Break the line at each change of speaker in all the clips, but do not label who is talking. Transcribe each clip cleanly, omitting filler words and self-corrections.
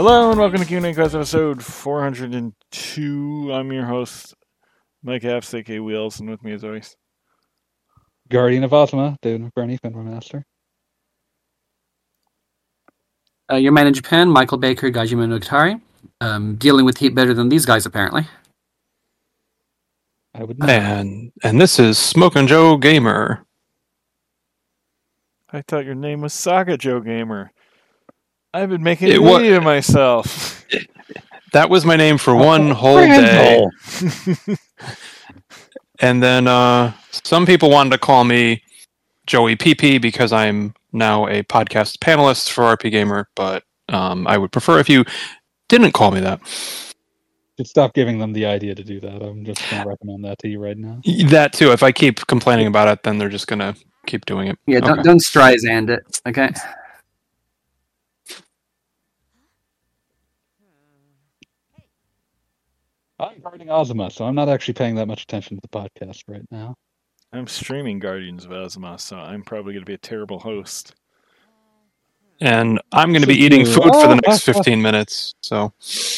Hello and welcome to Q&A Quest episode 402. I'm your host, Mike Apps, aka Wheels, and with me as always,
Guardian of Ozma, David McBurney, Fenrir Master.
Your man in Japan, Michael Baker, Gajima Nogitari. Dealing with heat better than these guys, apparently.
I would know.
And this is Smokin' Joe Gamer.
I thought your name was Saga Joe Gamer. I've been making an idiot of myself.
That was my name for one whole day. And then some people wanted to call me Joey PP because I'm now a podcast panelist for RP Gamer, but I would prefer if you didn't call me that.
Should stop giving them the idea to do that. I'm just going to recommend that to you right now.
That too. If I keep complaining about it, then they're just going to keep doing it.
Yeah,
Okay.
don't Streisand it, okay?
I'm guarding Ozma, so I'm not actually paying that much attention to the podcast right now.
I'm streaming Guardians of Ozma, so I'm probably going to be a terrible host.
And I'm going to be eating food for the next 15 minutes, so...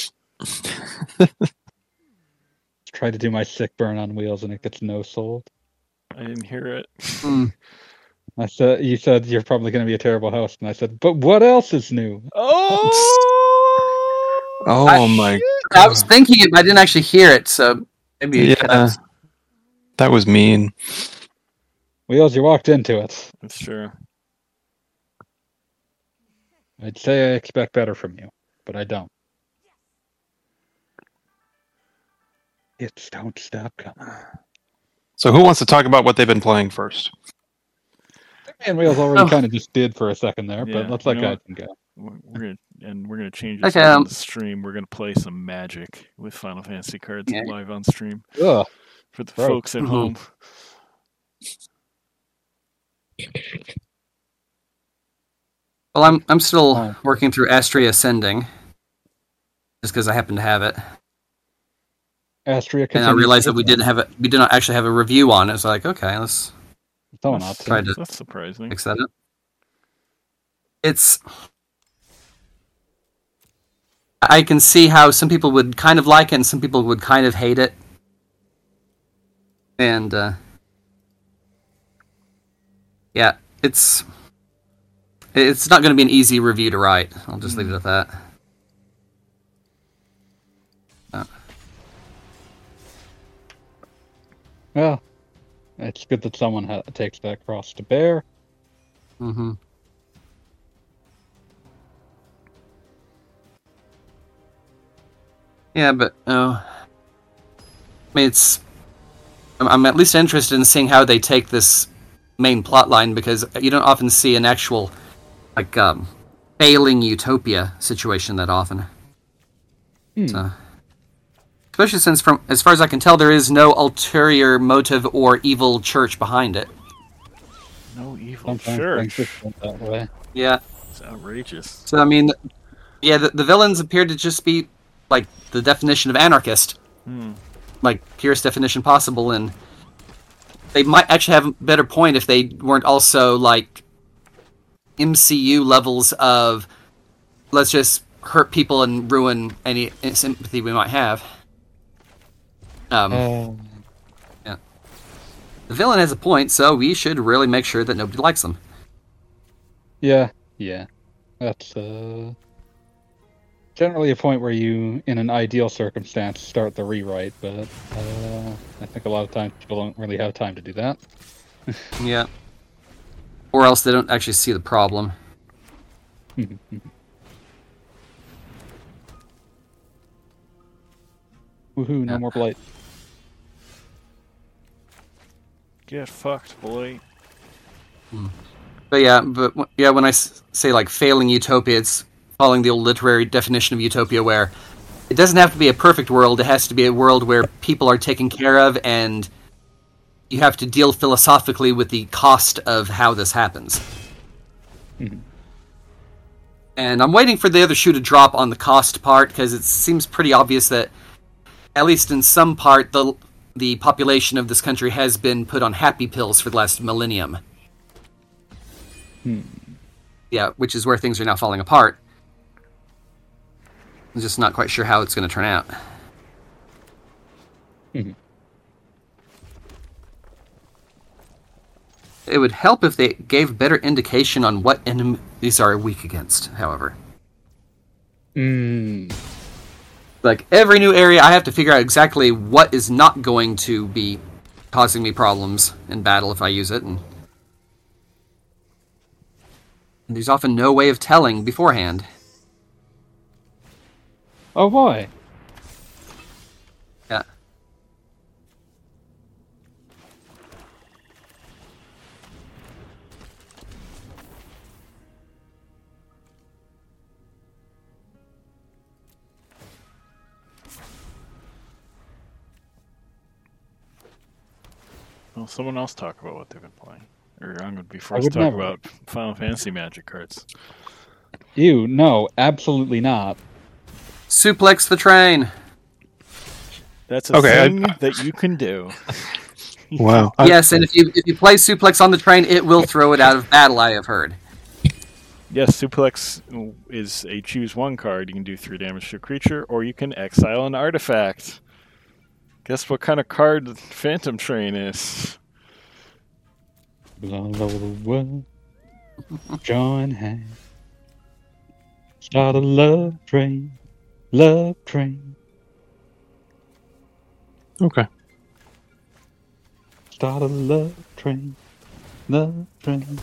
Try to do my sick burn on wheels and it gets no sold.
I didn't hear it.
You said you're probably going to be a terrible host, and I said, but what else is new?
Oh my God.
I was thinking it, but I didn't actually hear it, so maybe
that was mean.
Wheels, you walked into it.
That's true.
I'd say I expect better from you, but I don't. Hits don't stop coming.
So who wants to talk about what they've been playing first?
And Wheels already kind of just did for a second there, but let's let guys go.
We're gonna change this
Okay,
on the stream. We're gonna play some Magic with Final Fantasy cards live on stream for the folks at home.
Well, I'm still working through Astria Ascending, just because I happen to have it.
Astria,
and I realized that we did not actually have a review on it. So like, okay, let's try to
That's surprising.
fix that up. I can see how some people would kind of like it and some people would kind of hate it. And it's not going to be an easy review to write. I'll just leave it at that.
Well, it's good that someone takes that cross to bear.
Mm-hmm. Yeah, but I mean, I'm at least interested in seeing how they take this main plot line, because you don't often see an actual failing utopia situation that often. So, especially since, as far as I can tell, there is no ulterior motive or evil church behind it.
No evil church.
That way.
Yeah.
It's outrageous.
So I mean, the villains appear to just be like the definition of anarchist, like purest definition possible, and they might actually have a better point if they weren't also like MCU levels of let's just hurt people and ruin any sympathy we might have. Yeah. The villain has a point, so we should really make sure that nobody likes them.
Yeah. That's generally a point where you, in an ideal circumstance, start the rewrite, but I think a lot of times people don't really have time to do that.
Yeah. Or else they don't actually see the problem.
Woohoo, no more blight.
Get fucked, boy.
But when I say like failing utopia, it's following the old literary definition of utopia, where it doesn't have to be a perfect world. It has to be a world where people are taken care of, and you have to deal philosophically with the cost of how this happens. And I'm waiting for the other shoe to drop on the cost part, because it seems pretty obvious that, at least in some part, the population of this country has been put on happy pills for the last millennium. Yeah, which is where things are now falling apart. I'm just not quite sure how it's going to turn out.
Mhm.
It would help if they gave better indication on what enemies are weak against, however. Like, every new area, I have to figure out exactly what is not going to be causing me problems in battle if I use it. And there's often no way of telling beforehand.
Oh boy.
Yeah.
Well, someone else talk about what they've been playing. Or I'm going to be
I
forced
would
to talk
never.
about Final Fantasy Magic cards.
Ew, no, absolutely not.
Suplex the train!
That's a
Okay,
thing that you can do.
Wow.
Yes, and if you play Suplex on the train, it will throw it out of battle, I have heard.
Yes, Suplex is a choose one card. You can do 3 damage to a creature, or you can exile an artifact. Guess what kind of card Phantom Train is?
All over the world, join hands. Start a love train. Love train.
Okay.
Start a love train. Love train.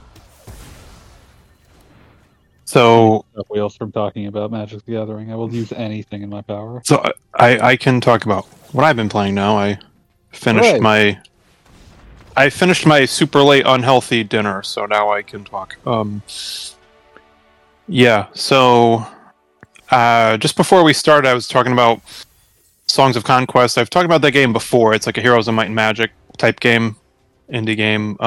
So
Wheels from talking about Magic the Gathering. I will use anything in my power.
So I can talk about what I've been playing now. I finished
Right.
I finished my super late unhealthy dinner, so now I can talk. Yeah. So just before we started, I was talking about Songs of Conquest. I've talked about that game before. It's like a Heroes of Might and Magic type game, indie game.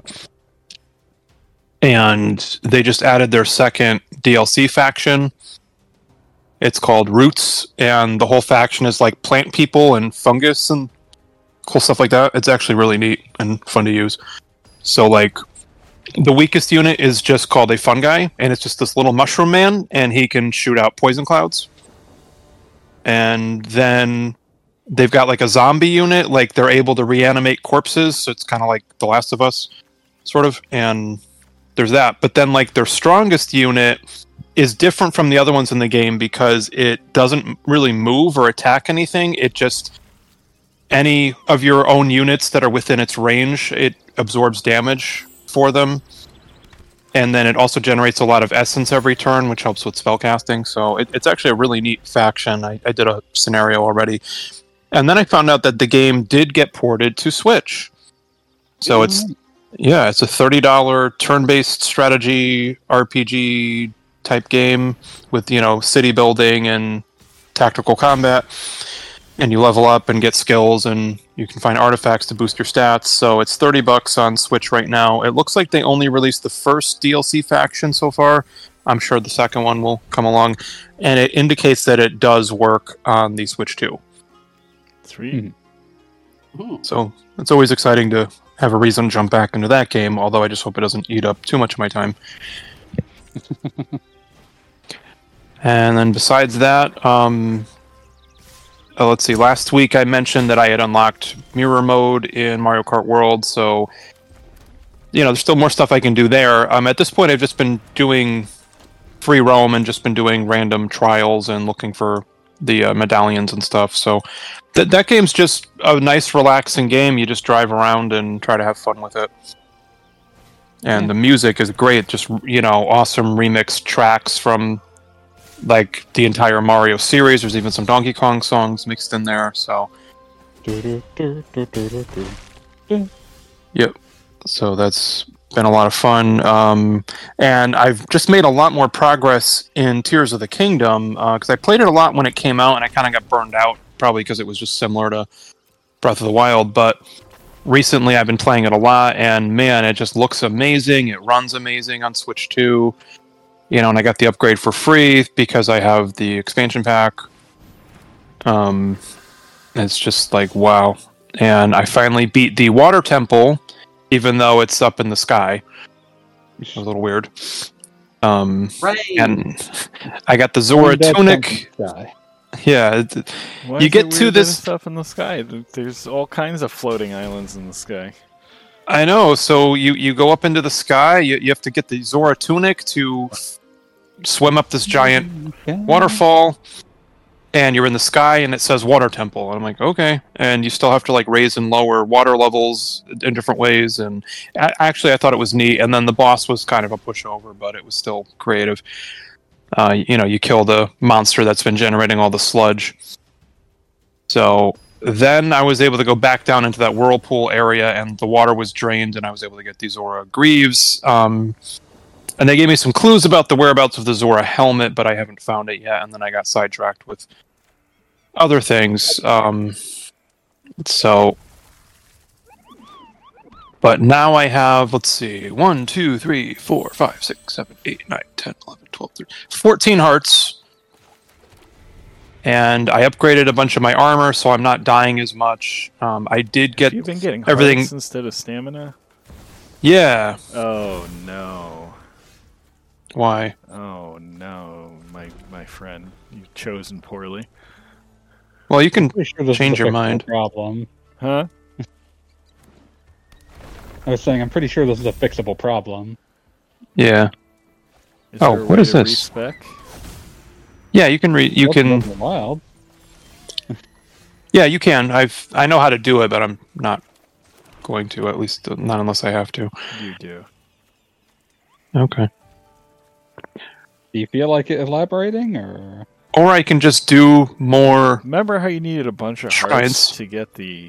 And they just added their second DLC faction. It's called Roots, and the whole faction is like plant people and fungus and cool stuff like that. It's actually really neat and fun to use. So, like, the weakest unit is just called a fungi, and it's just this little mushroom man, and he can shoot out poison clouds. And then they've got like a zombie unit, like they're able to reanimate corpses, so it's kind of like The Last of Us, sort of. And there's that. But then, like, their strongest unit is different from the other ones in the game because it doesn't really move or attack anything. It just, any of your own units that are within its range, it absorbs damage for them. And then it also generates a lot of essence every turn, which helps with spellcasting. So it's actually a really neat faction. I did a scenario already. And then I found out that the game did get ported to Switch. So it's a $30 turn-based strategy RPG type game with, city building and tactical combat. And you level up and get skills, and you can find artifacts to boost your stats. So it's $30 on Switch right now. It looks like they only released the first DLC faction so far. I'm sure the second one will come along. And it indicates that it does work on the Switch too.
Sweet.
So it's always exciting to have a reason to jump back into that game, although I just hope it doesn't eat up too much of my time. And then besides that, let's see, last week I mentioned that I had unlocked mirror mode in Mario Kart World, so there's still more stuff I can do there. At this point I've just been doing free roam and just been doing random trials and looking for the medallions and stuff, so that game's just a nice relaxing game. You just drive around and try to have fun with it. And the music is great, just awesome remixed tracks from like the entire Mario series. There's even some Donkey Kong songs mixed in there, so yep. So that's been a lot of fun. And I've just made a lot more progress in Tears of the Kingdom, because I played it a lot when it came out and I kind of got burned out, probably because it was just similar to Breath of the Wild, but recently I've been playing it a lot, and man, it just looks amazing. It runs amazing on Switch 2. And I got the upgrade for free because I have the expansion pack. It's just like, wow. And I finally beat the Water Temple, even though it's up in the sky. It's a little weird.
Right.
And I got the Zora
Undead
tunic.
Guy.
Yeah,
Why
you
is
get
it
to
weird that
this.
there's stuff in the sky. There's all kinds of floating islands in the sky.
I know. So you go up into the sky. You have to get the Zora tunic to swim up this giant waterfall, and you're in the sky, and it says water temple. And I'm like, okay. And you still have to like raise and lower water levels in different ways. And actually, I thought it was neat. And then the boss was kind of a pushover, but it was still creative. You kill the monster that's been generating all the sludge. So then I was able to go back down into that whirlpool area, and the water was drained, and I was able to get these Zora Greaves. And they gave me some clues about the whereabouts of the Zora helmet, but I haven't found it yet. And then I got sidetracked with other things. But now I have, let's see, 1, 2, 3, 4, 5, 6, 7, 8, 9, 10, 11, 12, 13, 14 hearts. And I upgraded a bunch of my armor, so I'm not dying as much. I did get
You've been getting
everything
hearts instead of stamina?
Yeah.
Oh, no.
Why?
Oh, no, my friend. You've chosen poorly.
Well, you can
Pretty sure this
change
is a
your
fixable
mind.
Problem.
Huh?
I was saying, I'm pretty sure this is a fixable problem.
Yeah.
Is
Oh,
there a
what
way
is
to
this?
respec?
Yeah, you can read. You
That's
can.
Breath of the Wild.
Yeah, you can. I know how to do it, but I'm not going to. At least not unless I have to.
You do.
Okay.
Do you feel like elaborating, or
Or I can just do more.
Remember how you needed a bunch of
Shrines.
hearts to get the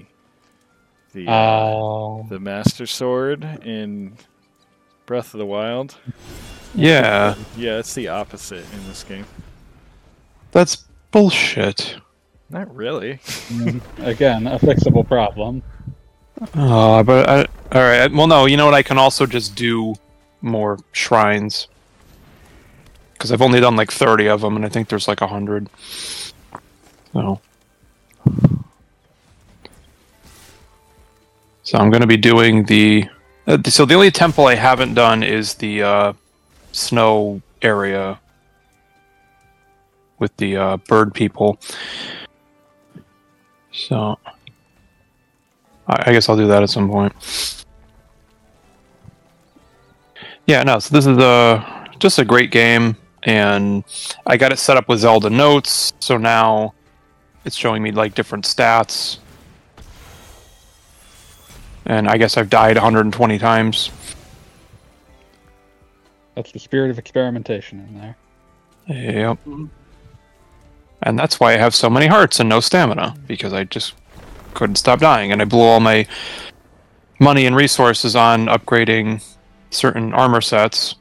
Master Sword in Breath of the Wild?
Yeah,
Yeah, it's the opposite in this game.
that's bullshit.
Not really.
again, a fixable problem?
All right. Well, no. You know what? I can also just do more shrines because I've only done like 30 of them, and I think there's like 100. So I'm going to be doing the. So the only temple I haven't done is the snow area with the bird people. So I guess I'll do that at some point. Yeah, no. So this is just a great game, and I got it set up with Zelda Notes. So now it's showing me like different stats. And I guess I've died 120 times.
That's the spirit of experimentation in there.
Yep. And that's why I have so many hearts and no stamina, because I just couldn't stop dying, and I blew all my money and resources on upgrading certain armor sets.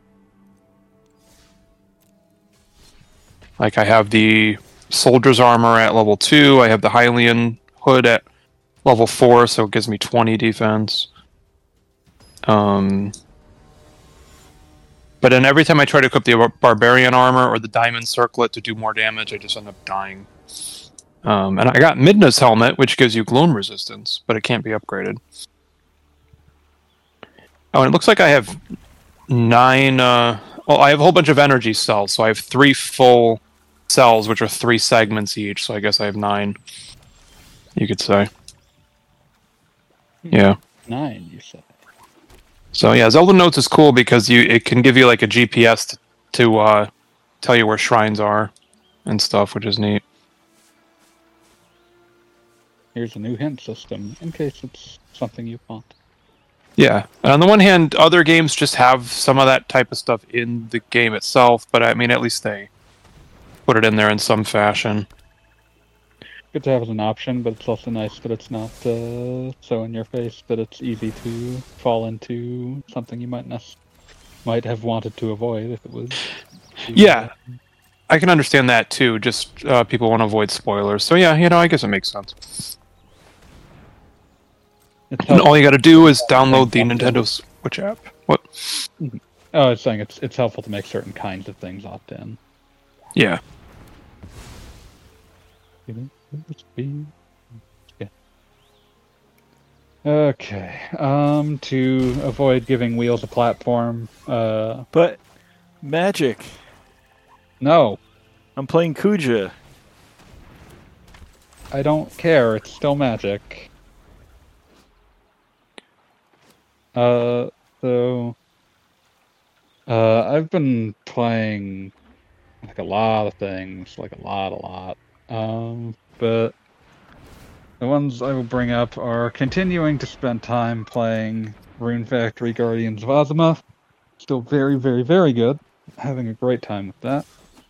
Like I have the soldier's armor at level 2, I have the Hylian hood at level 4, so it gives me 20 defense. But then every time I try to equip the barbarian armor or the diamond circlet to do more damage, I just end up dying. And I got Midna's helmet, which gives you gloom resistance, but it can't be upgraded. Oh, and it looks like I have 9... I have a whole bunch of energy cells, so I have 3 full cells, which are 3 segments each, so I guess I have 9, you could say. Yeah.
9, you said.
So yeah, Zelda Notes is cool because it can give you like a GPS to tell you where shrines are and stuff, which is neat.
Here's a new hint system, in case it's something you want.
Yeah, and on the one hand, other games just have some of that type of stuff in the game itself, but I mean, at least they put it in there in some fashion.
Good to have as an option, but it's also nice that it's not so in your face that it's easy to fall into something you might have wanted to avoid if it was.
Yeah, I can understand that too. Just people want to avoid spoilers, so yeah, I guess it makes sense. And all you got to do is download the Nintendo Switch app. What?
Oh, I was saying it's helpful to make certain kinds of things opt in.
Yeah.
Yeah. Okay. To avoid giving Wheels a platform.
But Magic.
No,
I'm playing Kuja.
I don't care. It's still Magic. So I've been playing like a lot of things, like a lot. But the ones I will bring up are continuing to spend time playing Rune Factory Guardians of Ozma. Still very, very, very good. Having a great time with that.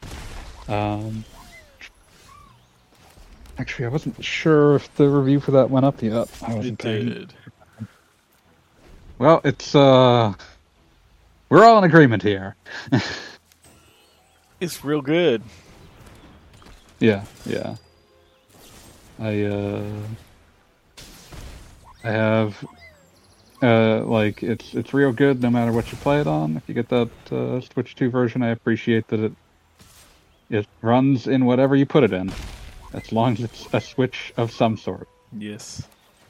Actually, I wasn't sure if the review for that went up yet. I wasn't
It
paying.
did.
Well, it's we're all in agreement here.
It's real good.
Yeah. I have like it's real good no matter what you play it on. If you get that Switch 2 version, I appreciate that it runs in whatever you put it in, as long as it's a Switch of some sort.
Yes.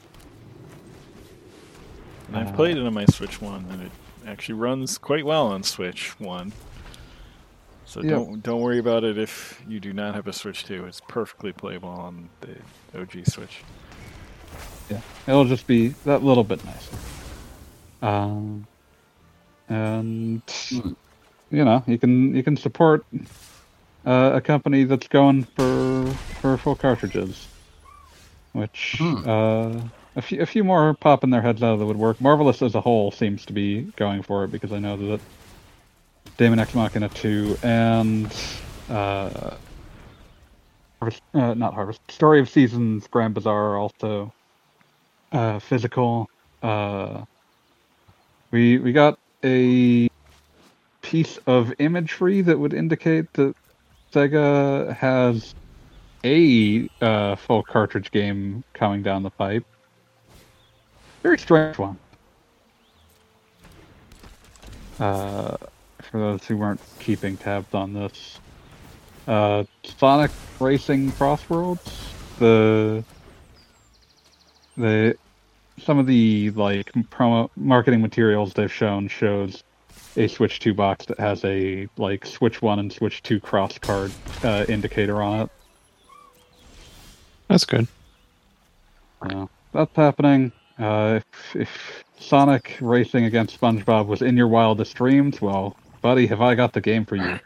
And I've played it on my Switch 1, and it actually runs quite well on Switch 1. So
Yep.
don't worry about it if you do not have a Switch 2. It's perfectly playable on the OG Switch.
Yeah, it'll just be that little bit nicer. And you know, you can support a company that's going for full cartridges, which a few more popping their heads out of the woodwork. Marvelous as a whole seems to be going for it, because I know that Daemon X Machina 2 and not Harvest, Story of Seasons Grand Bazaar are also physical. We got a piece of imagery that would indicate that Sega has a full cartridge game coming down the pipe. Very strange one. For those who weren't keeping tabs on this, Sonic Racing Crossroads, some of the like promo marketing materials they've shown shows a Switch 2 box that has a like Switch 1 and Switch 2 cross card indicator on it.
That's good.
That's happening. If Sonic Racing against SpongeBob was in your wildest dreams, well, buddy, have I got the game for you.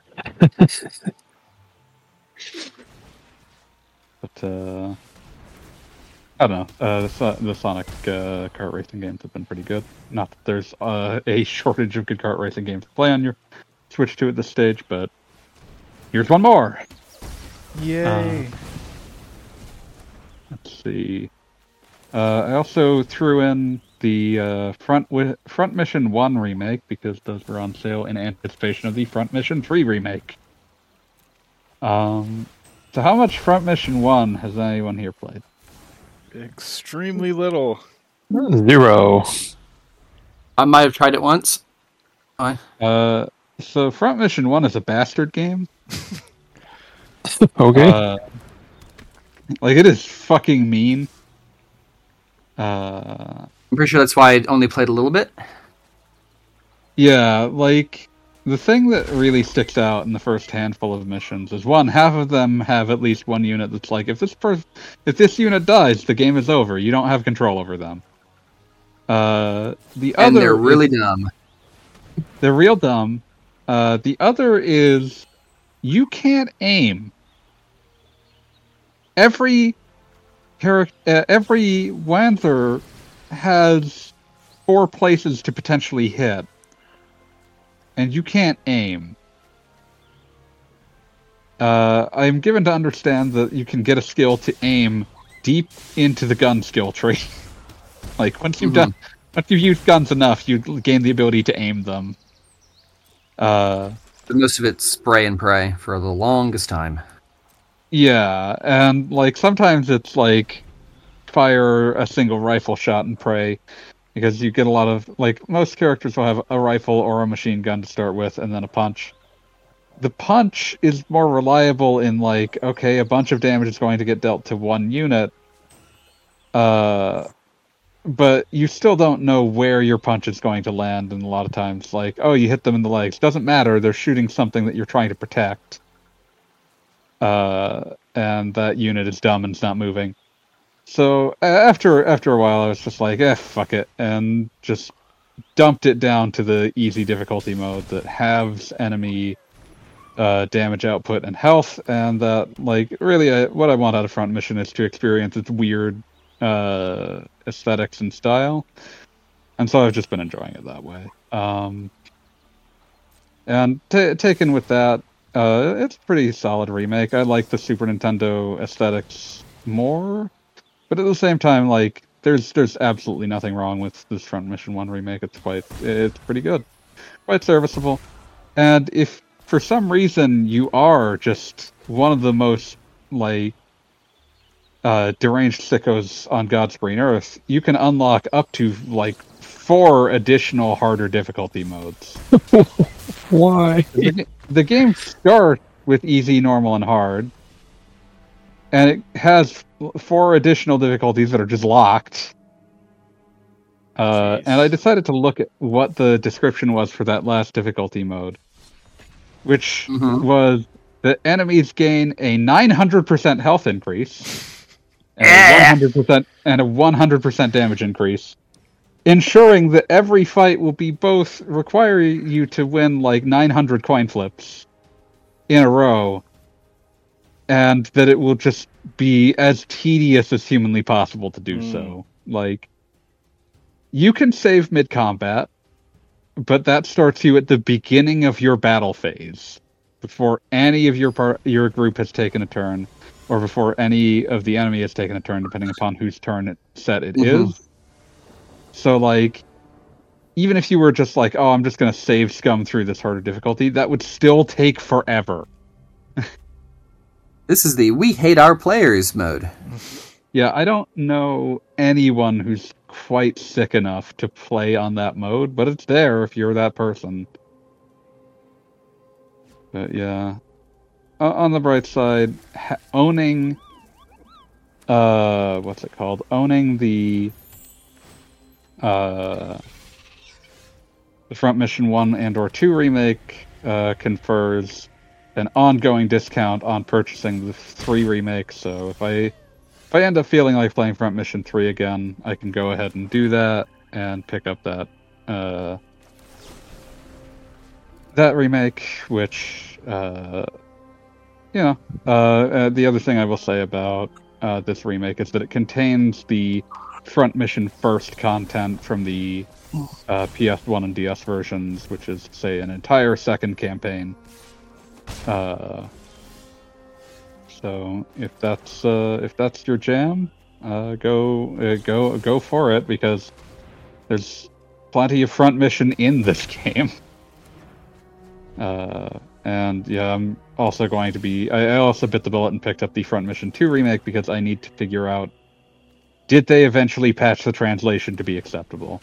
But I don't know. The Sonic kart racing games have been pretty good. Not that there's a shortage of good kart racing games to play on your Switch 2 at this stage, but here's one more.
Yay!
Let's see. I also threw in the Front Mission 1 remake, because those were on sale in anticipation of the Front Mission 3 remake. So how much Front Mission 1 has anyone here played?
Extremely little.
0.
I might have tried it once.
So Front Mission 1 is a bastard game.
Okay.
Like, it is fucking mean.
I'm pretty sure that's why I only played a little bit.
Yeah, like, the thing that really sticks out in the first handful of missions is, one, half of them have at least one unit that's like, if this unit dies, the game is over. You don't have control over them. And
they're really dumb.
They're real dumb. The other is, you can't aim. Every Wanzer has 4 places to potentially hit, and you can't aim. I'm given to understand that you can get a skill to aim deep into the gun skill tree. Like, once you've used guns enough, you gain the ability to aim them.
But most of it's spray and pray for the longest time.
Yeah, and like sometimes it's like fire a single rifle shot and pray, because you get a lot of, like, most characters will have a rifle or a machine gun to start with, and then a punch. The punch is more reliable in, like, okay, a bunch of damage is going to get dealt to one unit, but you still don't know where your punch is going to land, and a lot of times, like, oh, you hit them in the legs. Doesn't matter. They're shooting something that you're trying to protect. And that unit is dumb and it's not moving. So after a while, I was just like, fuck it, and just dumped it down to the easy difficulty mode that halves enemy damage output and health, and that, like, really what I want out of Front Mission is to experience its weird aesthetics and style, and so I've just been enjoying it that way. And taken with that, it's a pretty solid remake. I like the Super Nintendo aesthetics more, but at the same time, like, there's absolutely nothing wrong with this Front Mission 1 remake. It's pretty good, quite serviceable. And if for some reason you are just one of the most, like, deranged sickos on God's green earth, you can unlock up to, like, 4 additional harder difficulty modes.
Why?
The game starts with easy, normal, and hard, and it has 4 additional difficulties that are just locked. And I decided to look at what the description was for that last difficulty mode, which was the enemies gain a 900% health increase and a 100% damage increase, ensuring that every fight will be both require you to win like 900 coin flips in a row, and that it will just be as tedious as humanly possible to do so. Like, you can save mid-combat, but that starts you at the beginning of your battle phase, before any of your group has taken a turn, or before any of the enemy has taken a turn, depending upon whose turn it is. So, like, even if you were just like, oh, I'm just going to save scum through this harder difficulty, that would still take forever.
This is the we hate our players mode.
Yeah, I don't know anyone who's quite sick enough to play on that mode, but it's there if you're that person. But yeah. On the bright side, owning... what's it called? Owning the Front Mission 1 and or 2 remake confers an ongoing discount on purchasing the 3 remake, so if I end up feeling like playing Front Mission 3 again, I can go ahead and do that and pick up that that remake, which the other thing I will say about this remake is that it contains the Front Mission First content from the PS1 and DS versions, which is, say, an entire second campaign. So if that's your jam, go for it, because there's plenty of Front Mission in this game. And yeah, I'm also going to be... I also bit the bullet and picked up the Front Mission 2 remake because I need to figure out, did they eventually patch the translation to be acceptable?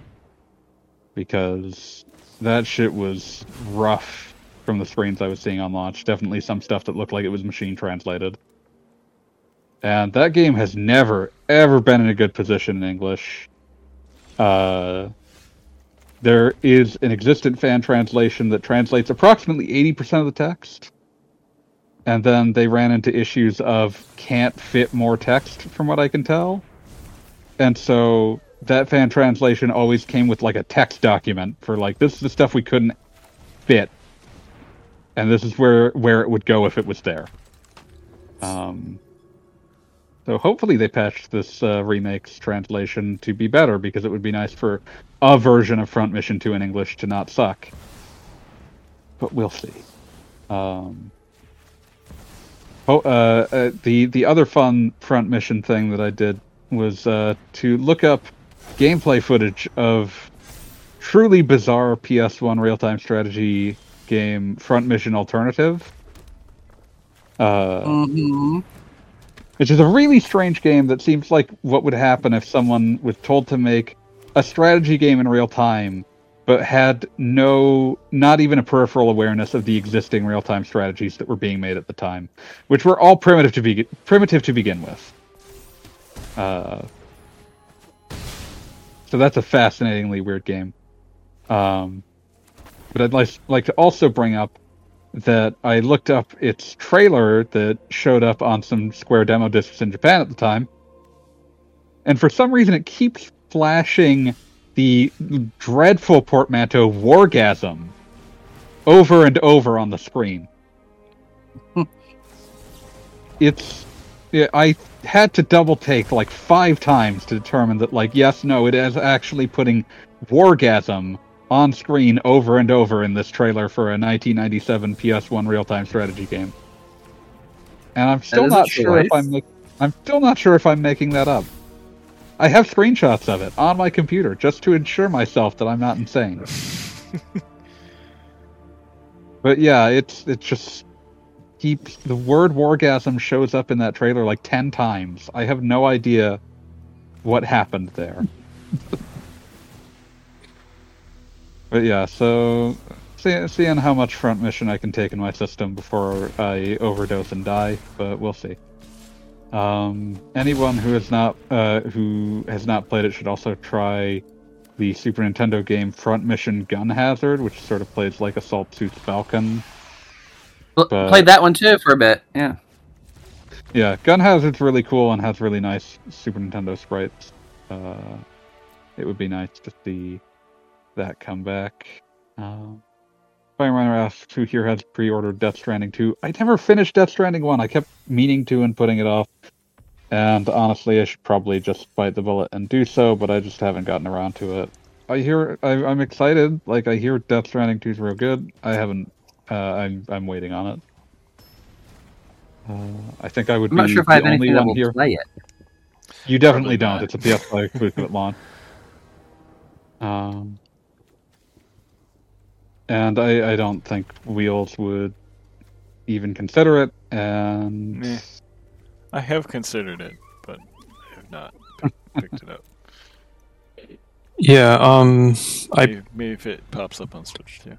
Because that shit was rough from the screens I was seeing on launch. Definitely some stuff that looked like it was machine translated. And that game has never, ever been in a good position in English. There is an existent fan translation that translates approximately 80% of the text. And then they ran into issues of can't fit more text, from what I can tell. And so that fan translation always came with like a text document for like, this is the stuff we couldn't fit. And this is where it would go if it was there. So hopefully they patched this remake's translation to be better, because it would be nice for a version of Front Mission 2 in English to not suck. But we'll see. The other fun Front Mission thing that I did was to look up gameplay footage of truly bizarre PS1 real-time strategy game Front Mission Alternative. Which is a really strange game that seems like what would happen if someone was told to make a strategy game in real time, but had not even a peripheral awareness of the existing real-time strategies that were being made at the time, which were all primitive to begin with. So that's a fascinatingly weird game. But I'd like to also bring up that I looked up its trailer that showed up on some Square demo discs in Japan at the time. And for some reason it keeps flashing the dreadful portmanteau Wargasm over and over on the screen. I had to double take like 5 times to determine that, like, yes, no, it is actually putting Wargasm on screen over and over in this trailer for a 1997 PS1 real-time strategy game. And I'm still not sure if I'm making that up. I have screenshots of it on my computer just to ensure myself that I'm not insane. But yeah, it just keeps the word Wargasm shows up in that trailer like 10 times. I have no idea what happened there. But yeah, so seeing how much front mission I can take in my system before I overdose and die, but we'll see. Anyone who has not played it should also try the Super Nintendo game Front Mission Gun Hazard, which sort of plays like Assault Suits Falcon.
Played that one too for a bit, yeah.
Yeah, Gun Hazard's really cool and has really nice Super Nintendo sprites. It would be nice to see that come back. Fireminer asks who here has pre-ordered Death Stranding 2. I never finished Death Stranding 1. I kept meaning to and putting it off. And honestly, I should probably just bite the bullet and do so, but I just haven't gotten around to it. I'm excited. Like, I hear Death Stranding 2 is real good. I haven't. I'm waiting on it. I think I would be the only one here.
Play it.
You definitely don't. It's a PS5 exclusive at launch. And I don't think Wheels would even consider it, and...
I have considered it, but I have not picked it up.
Yeah,
maybe if it pops up on Switch too.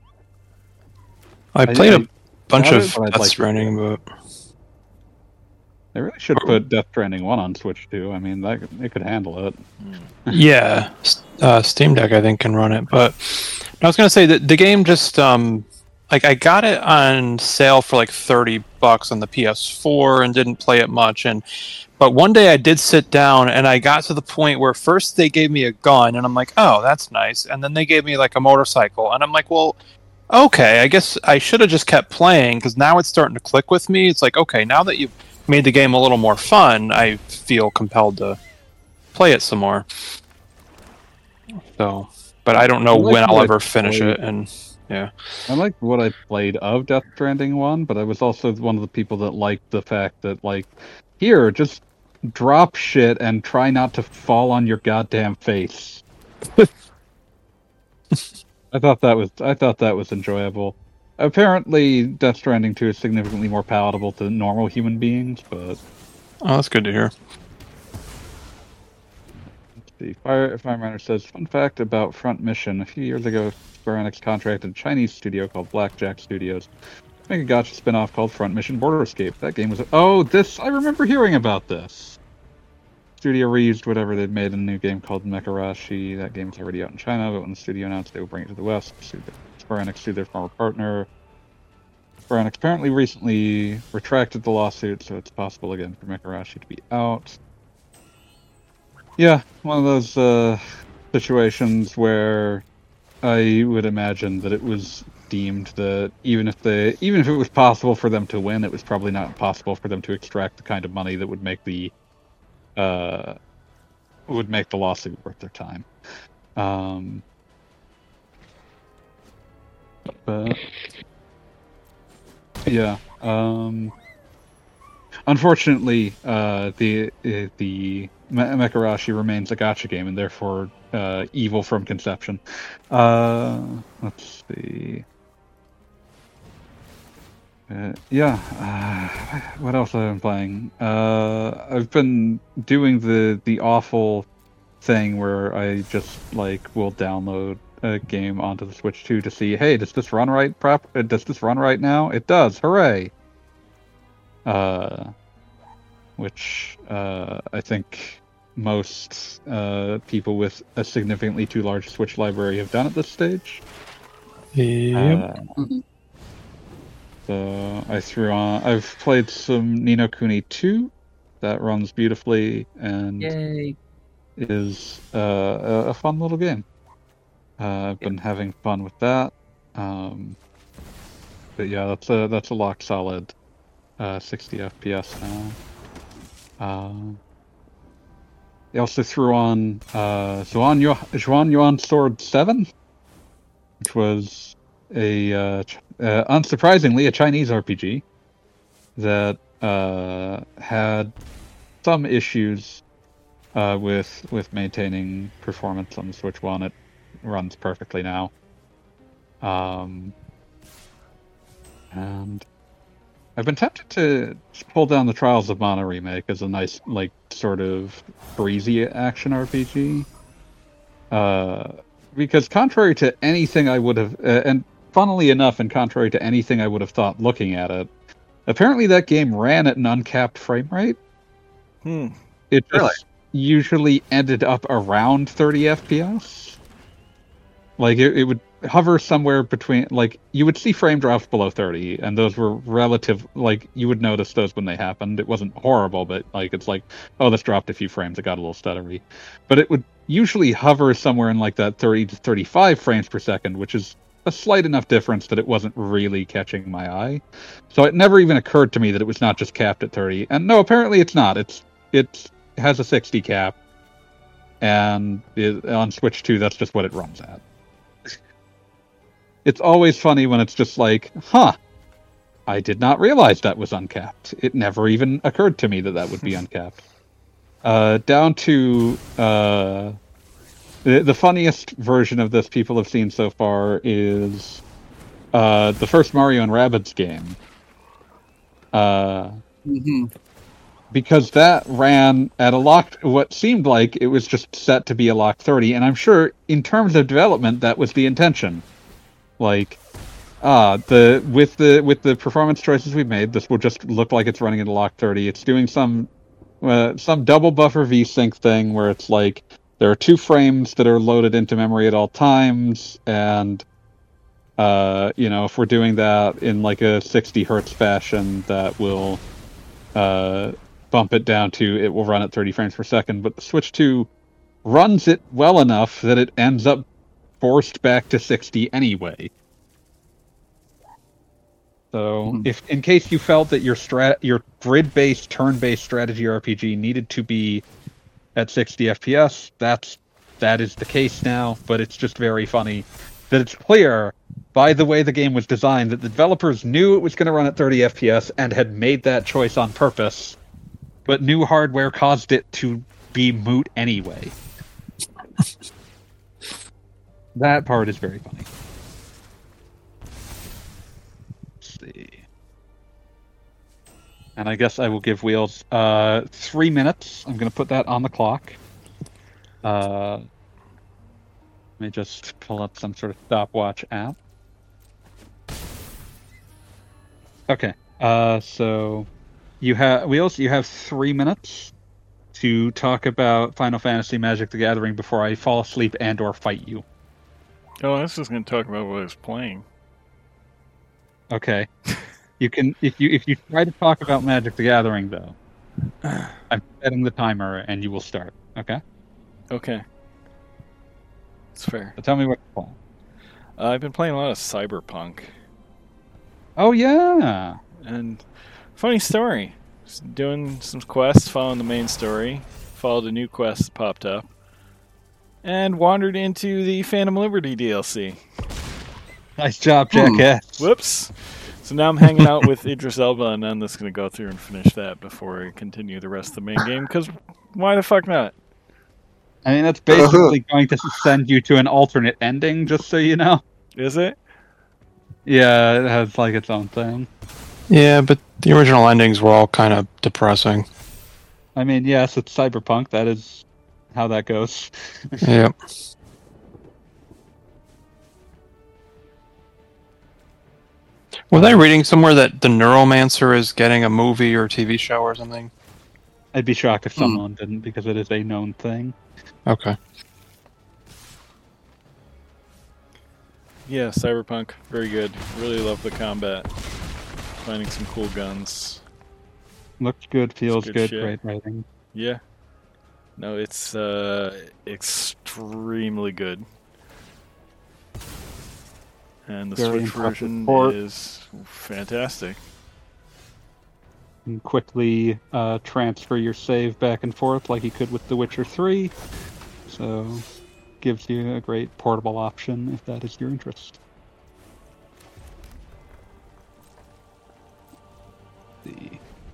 I played a bunch of Death Stranding, but...
They really should put Death Stranding 1 on Switch too. I mean, it could handle it.
Yeah, Steam Deck I think can run it, but I was gonna say that the game just like I got it on sale for like $30 on the PS4 and didn't play it much, but one day I did sit down and I got to the point where first they gave me a gun and I'm like, oh, that's nice, and then they gave me like a motorcycle and I'm like, well, okay, I guess I should have just kept playing because now it's starting to click with me. It's like, okay, now that you've made the game a little more fun, I feel compelled to play it some more. So, but I don't know when I'll ever finish it, and yeah.
I liked what I played of Death Stranding 1, but I was also one of the people that liked the fact that, like, here, just drop shit and try not to fall on your goddamn face. I thought that was enjoyable. Apparently, Death Stranding 2 is significantly more palatable to normal human beings, but...
Oh, that's good to hear.
Let's see. Fireminer says, fun fact about Front Mission. A few years ago, Square Enix contracted a Chinese studio called Blackjack Studios to make a gacha spin-off called Front Mission Border Escape. That game was... Oh, this... I remember hearing about this. Studio reused whatever they'd made in a new game called Mekarashi. That game's already out in China, but when the studio announced they would bring it to the West, Square Enix sued their former partner. Square Enix apparently recently retracted the lawsuit, so it's possible again for Mekarashi to be out. Yeah, one of those situations where I would imagine that it was deemed that even if it was possible for them to win, it was probably not possible for them to extract the kind of money that would make the lawsuit worth their time. But yeah, unfortunately, the Mekarashi remains a gacha game and therefore evil from conception. Let's see. What else have I been playing? I've been doing the awful thing where I just will download a game onto the Switch 2 to see, hey, does this run right? Does this run right now? It does. Hooray! Which I think most people with a significantly too large Switch library have done at this stage.
Yep.
So I threw on. I've played some Ni no Kuni 2. That runs beautifully and
Yay!
is a fun little game. I've been having fun with that. But yeah, that's a lock solid 60 FPS now. They also threw on Zhuan Yuan Sword 7, which was unsurprisingly a Chinese RPG that had some issues with maintaining performance on the Switch One. It runs perfectly now. And I've been tempted to pull down the Trials of Mana remake as a nice, like, sort of breezy action RPG. Because contrary to anything I would have, and funnily enough, and contrary to anything I would have thought looking at it, apparently that game ran at an uncapped frame rate. It just usually ended up around 30 FPS. Like, it would hover somewhere between, like, you would see frame drops below 30, and those were relative, like, you would notice those when they happened. It wasn't horrible, but, like, it's like, oh, this dropped a few frames, it got a little stuttery. But it would usually hover somewhere in, like, that 30 to 35 frames per second, which is a slight enough difference that it wasn't really catching my eye. So it never even occurred to me that it was not just capped at 30. And no, apparently it's not. It has a 60 cap, and on Switch 2, that's just what it runs at. It's always funny when it's just like, I did not realize that was uncapped. It never even occurred to me that would be uncapped. Down to the funniest version of this people have seen so far is the first Mario and Rabbids game. Because that ran at a locked, what seemed like it was just set to be a lock 30, and I'm sure in terms of development that was the intention. Like, with the performance choices we've made, this will just look like it's running at a lock 30. It's doing some double buffer VSync thing where it's like there are 2 frames that are loaded into memory at all times, and if we're doing that in like a 60 hertz fashion, that will bump it down to, it will run at 30 frames per second. But the Switch 2 runs it well enough that it ends up forced back to 60 anyway. So, if in case you felt that your grid-based, turn-based strategy RPG needed to be at 60 FPS, that is the case now. But it's just very funny that it's clear by the way the game was designed that the developers knew it was going to run at 30 FPS and had made that choice on purpose, but new hardware caused it to be moot anyway. That part is very funny. Let's see. And I guess I will give Wheels 3 minutes. I'm going to put that on the clock. Let me just pull up some sort of stopwatch app. Okay. So you have Wheels. You have 3 minutes to talk about Final Fantasy Magic: The Gathering before I fall asleep and/or fight you.
Oh, I was just going to talk about what I was playing.
Okay. You can if you try to talk about Magic: The Gathering though. I'm setting the timer and you will start. Okay.
Okay. It's fair.
So tell me what you're playing.
I've been playing a lot of Cyberpunk.
Oh yeah.
And funny story. Just doing some quests, following the main story, followed a new quest that popped up, and wandered into the Phantom Liberty DLC.
Nice job, jackass.
Whoops. So now I'm hanging out with Idris Elba, and I'm just going to go through and finish that before I continue the rest of the main game, because why the fuck not?
I mean, that's basically going to send you to an alternate ending, just so you know.
Is it?
Yeah, it has like its own thing.
Yeah, but the original endings were all kind of depressing.
I mean, yes, it's Cyberpunk. That is how that goes.
Yep. Was I reading somewhere that the Neuromancer is getting a movie or TV show or something?
I'd be shocked if someone didn't, because it is a known thing.
Okay.
Yeah, Cyberpunk, very good. Really love the combat. Finding some cool guns.
Looks good, feels
good
good,
shit.
great writing.
Yeah. No, it's extremely good. And the
Very
Switch
impressive
version
port.
is fantastic.
You can quickly transfer your save back and forth like you could with The Witcher 3. So, gives you a great portable option if that is your interest. The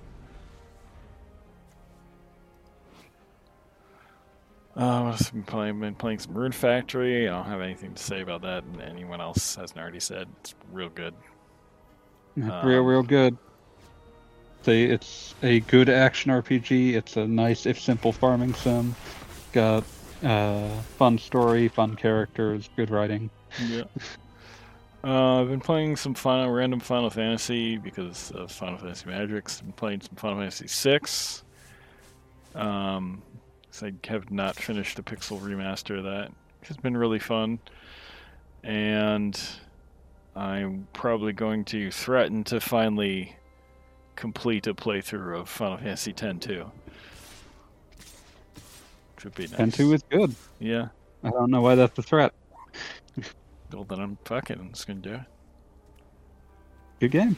What else have I been playing? Been playing some Rune Factory. I don't have anything to say about that. And anyone else hasn't already said. It's real good.
real good. It's a good action RPG. It's a nice, if simple, farming sim. Got fun story, fun characters, good writing.
Yeah. I've been playing some random Final Fantasy because of Final Fantasy Magics. I've been playing some Final Fantasy VI. So I have not finished the Pixel remaster of that. It's been really fun. And I'm probably going to threaten to finally complete a playthrough of Final Fantasy X too. Which would be nice.
10-2 is good.
Yeah.
I don't know why that's a threat.
Well, then I'm just gonna do it.
Good game.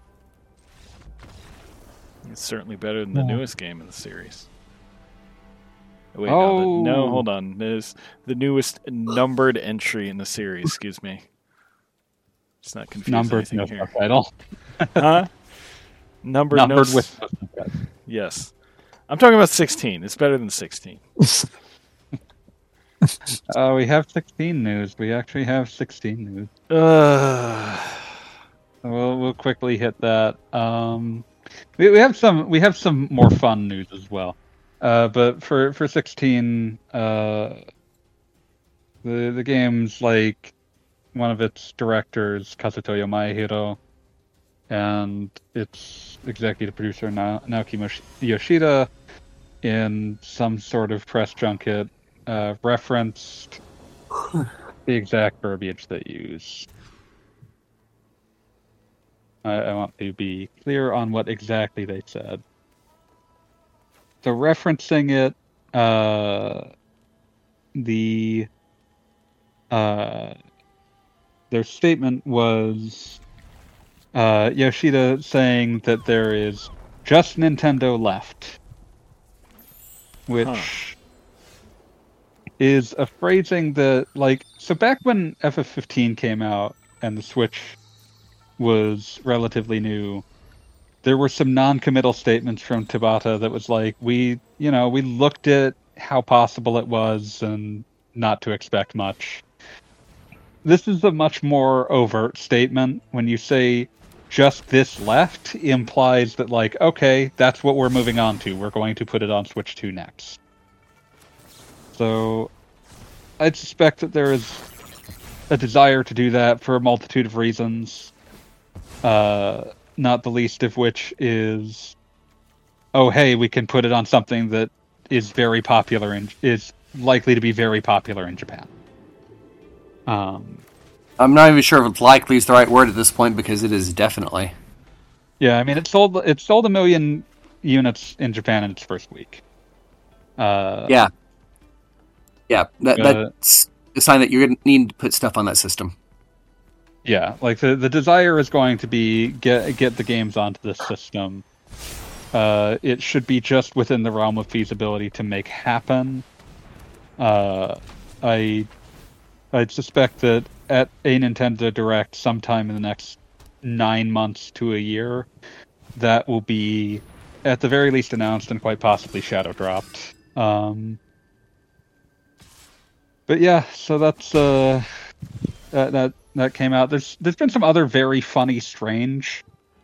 It's certainly better than the newest game in the series. Wait,
Oh.
no, hold on. There's the newest numbered entry in the series. Excuse me. It's not confusing
Numbered,
anything
no
here.
subtitle.
Huh? Numbered,
Numbered
no
with subtitle.
Yes. I'm talking about 16. It's better than 16.
We have 16 news. We actually have 16 news. We'll quickly hit that. We have some more fun news as well. But for 16, the game's like one of its directors, Kazutoyo Maehiro, and its executive producer Naoki Yoshida, in some sort of press junket, referenced the exact verbiage they use. I want to be clear on what exactly they said. So referencing it, their statement was Yoshida saying that there is just Nintendo left, which is a phrasing that, like, so back when FF15 came out and the Switch was relatively new, there were some non-committal statements from Tabata that was like, we looked at how possible it was and not to expect much. This is a much more overt statement. When you say just this left, implies that, like, okay, that's what we're moving on to. We're going to put it on Switch 2 next. So I'd suspect that there is a desire to do that for a multitude of reasons. Not the least of which is, oh hey, we can put it on something that is very popular and is likely to be very popular in Japan.
I'm not even sure if likely is the right word at this point, because it is definitely.
Yeah, I mean, it sold 1 million units in Japan in its first week.
Yeah, that's a sign that you're going to need to put stuff on that system.
Yeah, like the desire is going to be get the games onto this system. It should be just within the realm of feasibility to make happen. I'd suspect that at a Nintendo Direct sometime in the next 9 months to a year, that will be at the very least announced and quite possibly shadow dropped. But yeah, so that's that came out. There's been some other very funny, strange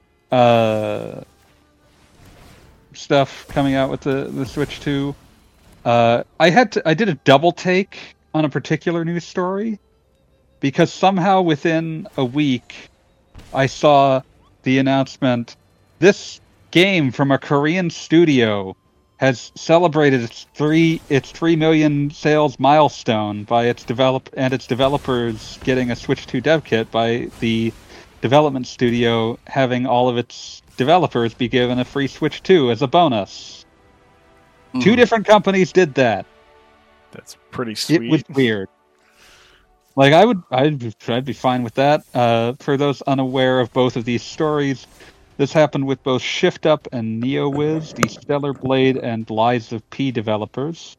stuff coming out with the Switch 2. I did a double take on a particular news story, because somehow within a week I saw the announcement, this game from a Korean studio has celebrated its 3 million sales milestone by its developers getting a Switch 2 dev kit by the development studio having all of its developers be given a free Switch 2 as a bonus. 2 different companies did that.
That's pretty sweet.
It was weird. Like I'd be fine with that. For those unaware of both of these stories, this happened with both Shift Up and NeoWiz, the Stellar Blade and Lies of P developers.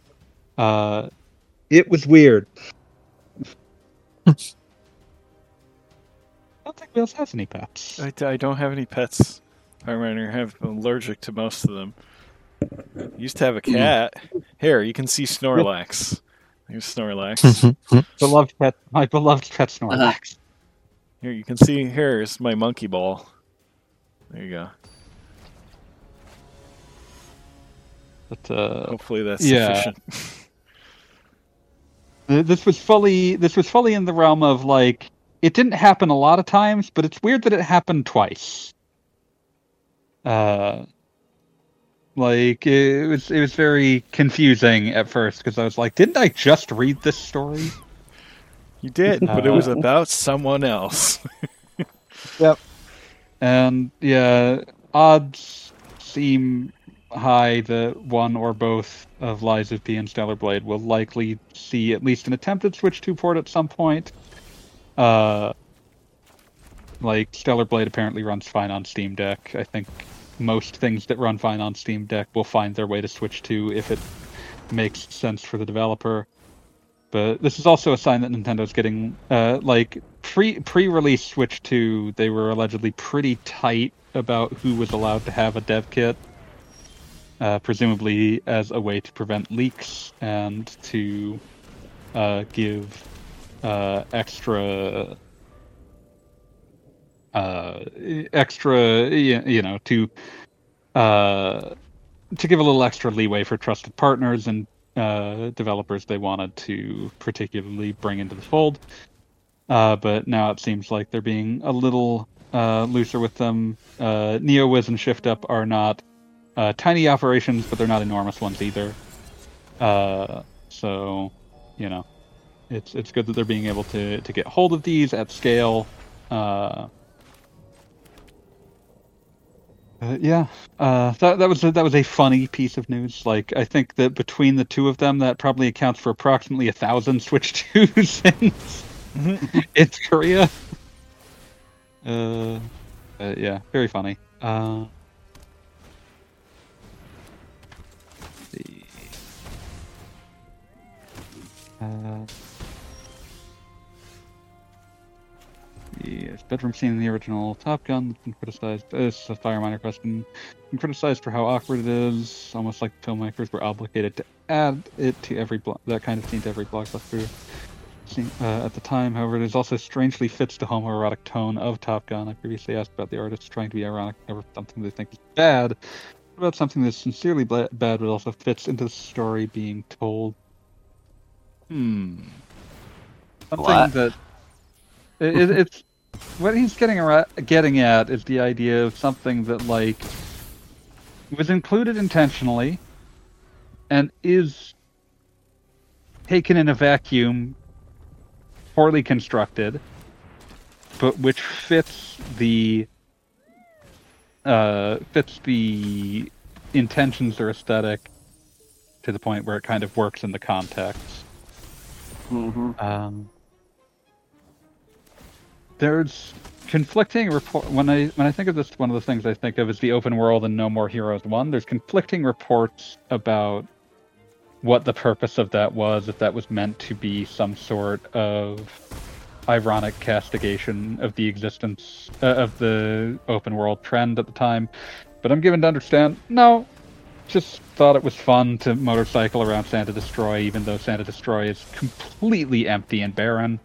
It was weird. I don't think Wheels has any pets.
I don't have any pets. I'm allergic to most of them. Used to have a cat. Here, you can see Snorlax. Here's Snorlax.
My beloved pet Snorlax.
Here, you can see. Here's my monkey ball. There you go.
But,
hopefully that's sufficient.
This was fully in the realm of like it didn't happen a lot of times, but it's weird that it happened twice. Like it was very confusing at first because I was like, didn't I just read this story?
You did, but it was about someone else.
Yep. And yeah, odds seem high that one or both of Lies of P and Stellar Blade will likely see at least an attempted Switch 2 port at some point. Like Stellar Blade apparently runs fine on Steam Deck. I think most things that run fine on Steam Deck will find their way to Switch 2 if it makes sense for the developer. But this is also a sign that Nintendo's getting pre-release Switch 2, they were allegedly pretty tight about who was allowed to have a dev kit, presumably as a way to prevent leaks and to give extra, to give a little extra leeway for trusted partners and developers they wanted to particularly bring into the fold. But now it seems like they're being a little looser with them. NeoWiz and Shift Up are not tiny operations, but they're not enormous ones either. So, you know, it's good that they're being able to get hold of these at scale. That was a funny piece of news. Like, I think that between the two of them, that probably accounts for approximately 1,000 Switch 2s in Korea. Yeah, very funny. Let's see. The bedroom scene in the original Top Gun has been criticized. This is a Fire Miner question. Been criticized for how awkward it is, almost like the filmmakers were obligated to add it to that kind of scene to every blockbuster scene at the time. However, it is also strangely fits the homoerotic tone of Top Gun. I previously asked about the artists trying to be ironic over something they think is bad. What about something that's sincerely bad but also fits into the story being told? Something that it's what he's getting at is the idea of something that like was included intentionally and is taken in a vacuum, poorly constructed, but which fits the intentions or aesthetic to the point where it kind of works in the context. There's conflicting report when I think of this. One of the things I think of is the open world and No More Heroes 1. There's conflicting reports about what the purpose of that was, if that was meant to be some sort of ironic castigation of the existence of the open world trend at the time. But I'm given to understand, no, just thought it was fun to motorcycle around Santa Destroy, even though Santa Destroy is completely empty and barren.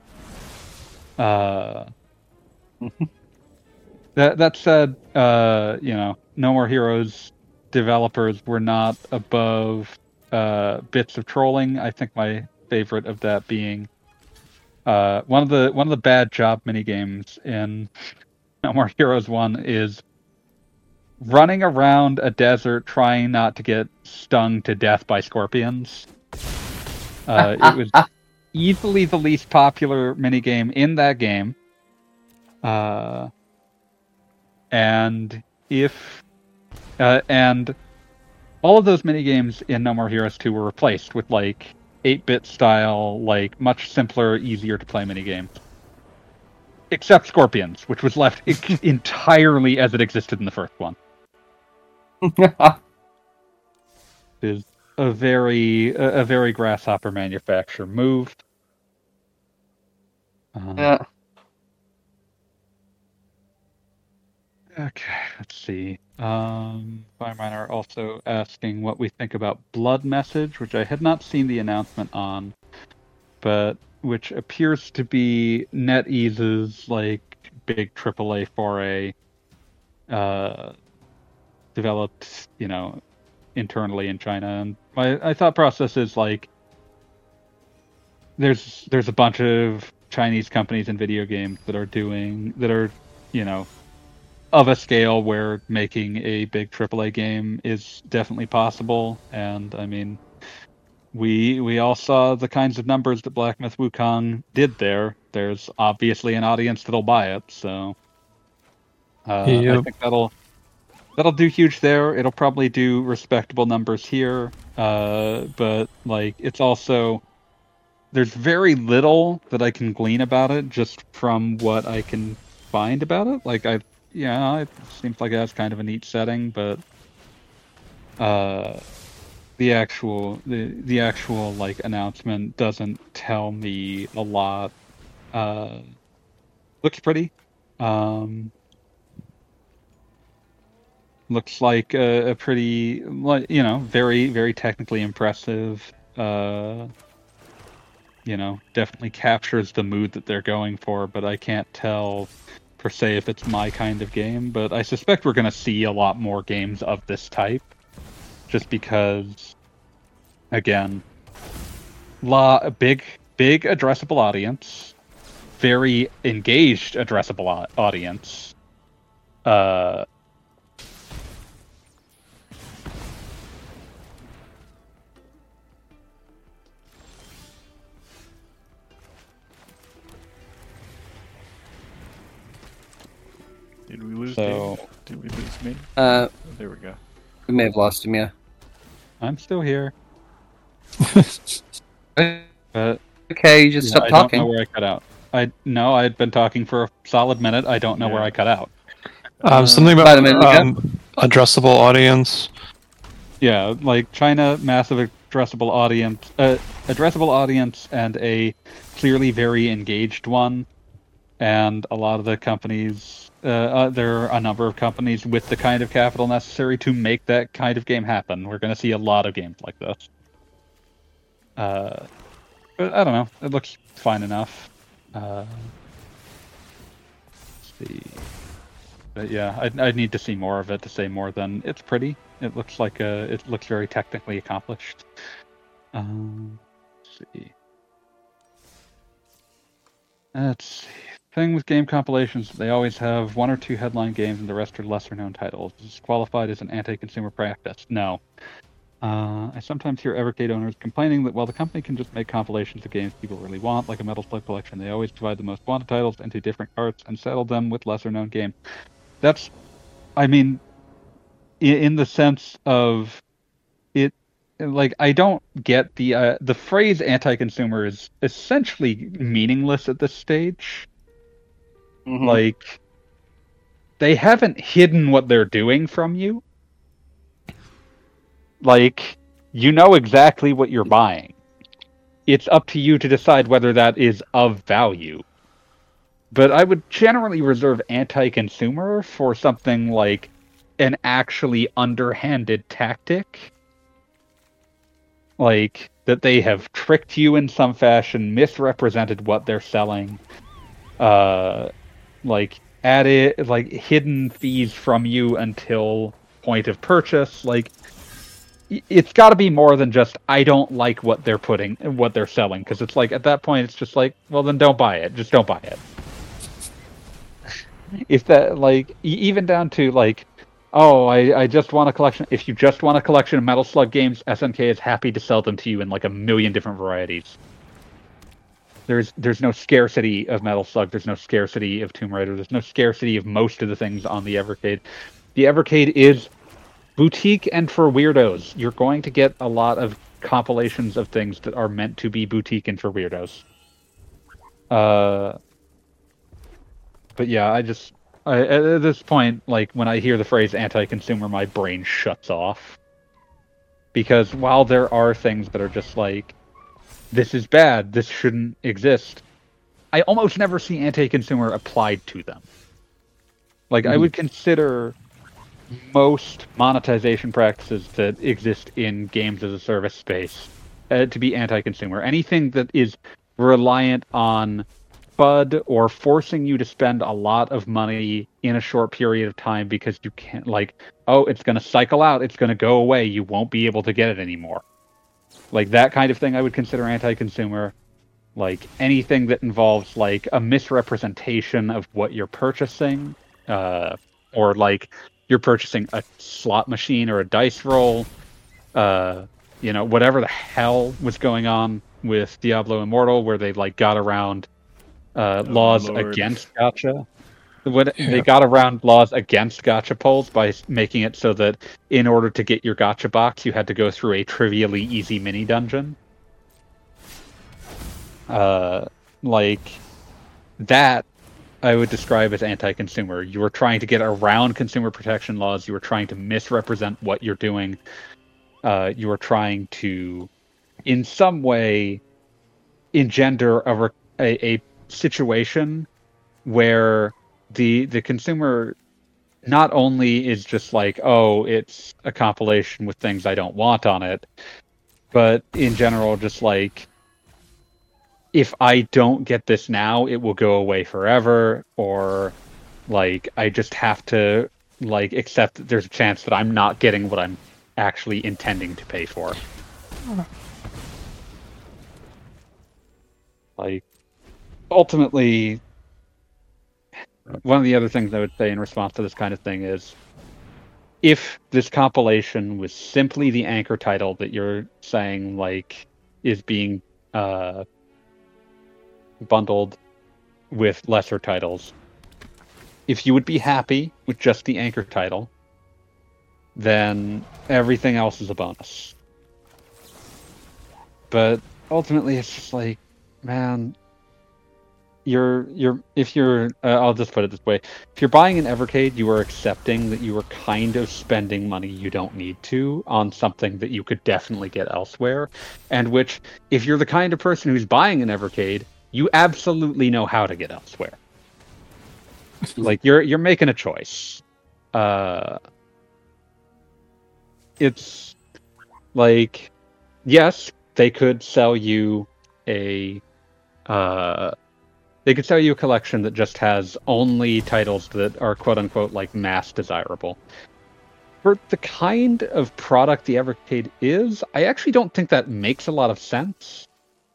That said, No More Heroes developers were not above bits of trolling. I think my favorite of that being one of the bad job minigames in No More Heroes 1 is running around a desert trying not to get stung to death by scorpions. It was easily the least popular minigame in that game. And all of those minigames in No More Heroes 2 were replaced with like 8-bit style, like much simpler, easier to play minigames. Except Scorpions, which was left entirely as it existed in the first one. It is a very Grasshopper manufacturer move.
Yeah.
Okay, let's see. Fireminer also asking what we think about Blood Message, which I had not seen the announcement on, but which appears to be NetEase's like big AAA foray, developed, internally in China. And my thought process is like, there's a bunch of Chinese companies in video games that are of a scale where making a big AAA game is definitely possible. And I mean, we all saw the kinds of numbers that Black Myth Wukong did there. There's obviously an audience that'll buy it, so I think that'll do huge there. It'll probably do respectable numbers here, but like it's also, there's very little that I can glean about it just from what I can find about it. Like it seems like it has kind of a neat setting, but the actual like announcement doesn't tell me a lot. Looks pretty. Looks like a pretty, very, very technically impressive. Definitely captures the mood that they're going for, but I can't tell per se if it's my kind of game. But I suspect we're going to see a lot more games of this type, just because, again, big addressable audience, very engaged addressable audience.
Did we lose
So,
Did we lose me?
There
There we go.
we may have lost him. Yeah.
I'm still here. But
Okay, you just stopped
I
talking.
don't know where I cut out. I had been talking for a solid minute. I don't know where I cut out.
Something
About
about
a minute ago.
addressable audience.
Yeah, like China, massive addressable audience, and a clearly very engaged one. And a lot of the companies, there are a number of companies with the kind of capital necessary to make that kind of game happen. We're going to see a lot of games like this. But I don't know. It looks fine enough. Let's see. But yeah, I'd need to see more of it to say more than it's pretty. It looks like it looks very technically accomplished. Let's see. Let's see. Thing with game compilations, they always have one or two headline games and the rest are lesser-known titles. Is this qualified as an anti-consumer practice? No. I sometimes hear Evercade owners complaining that while the company can just make compilations of games people really want, like a Metal Slug collection, they always divide the most wanted titles into different carts and settle them with lesser-known games. That's, I mean, in the sense of it, like, I don't get the phrase anti-consumer is essentially meaningless at this stage.
Mhm.
Like, they haven't hidden what they're doing from you. Like, you know exactly what you're buying. It's up to you to decide whether that is of value. But I would generally reserve anti-consumer for something like an actually underhanded tactic. Like, that they have tricked you in some fashion, misrepresented what they're selling, like, added, like, hidden fees from you until point of purchase. Like, it's got to be more than just, I don't like what they're selling. Because it's like, at that point, it's just like, well, then don't buy it. Just don't buy it. If that, like, even down to, like, oh, I just want a collection. If you just want a collection of Metal Slug games, SNK is happy to sell them to you in like a million different varieties. There's no scarcity of Metal Slug. There's no scarcity of Tomb Raider. There's no scarcity of most of the things on the Evercade. The Evercade is boutique and for weirdos. You're going to get a lot of compilations of things that are meant to be boutique and for weirdos. But yeah, at this point, like when I hear the phrase anti-consumer, my brain shuts off. Because while there are things that are just like, this is bad, this shouldn't exist, I almost never see anti-consumer applied to them. Like, I would consider most monetization practices that exist in games as a service space to be anti-consumer. Anything that is reliant on FUD or forcing you to spend a lot of money in a short period of time because you can't, like, oh, it's going to cycle out, it's going to go away, you won't be able to get it anymore. Like, that kind of thing I would consider anti-consumer. Like, anything that involves, like, a misrepresentation of what you're purchasing, or, like, you're purchasing a slot machine or a dice roll, whatever the hell was going on with Diablo Immortal, where they, like, got around laws against gacha. They got around laws against gacha pulls by making it so that in order to get your gacha box, you had to go through a trivially easy mini dungeon. Like, that I would describe as anti-consumer. You were trying to get around consumer protection laws. You were trying to misrepresent what you're doing. You were trying to, in some way, engender a situation where the consumer not only is just like, oh, it's a compilation with things I don't want on it, but in general, just like, if I don't get this now, it will go away forever, or like I just have to like accept that there's a chance that I'm not getting what I'm actually intending to pay for. Like, ultimately, one of the other things I would say in response to this kind of thing is, if this compilation was simply the anchor title that you're saying like is being bundled with lesser titles, if you would be happy with just the anchor title, then everything else is a bonus. But ultimately, it's just like, man, I'll just put it this way: if you're buying an Evercade, you are accepting that you are kind of spending money you don't need to on something that you could definitely get elsewhere, and which, if you're the kind of person who's buying an Evercade, you absolutely know how to get elsewhere. Like, you're making a choice. It's like, yes, they could sell you a collection that just has only titles that are quote unquote like mass desirable. For the kind of product the Evercade is, I actually don't think that makes a lot of sense.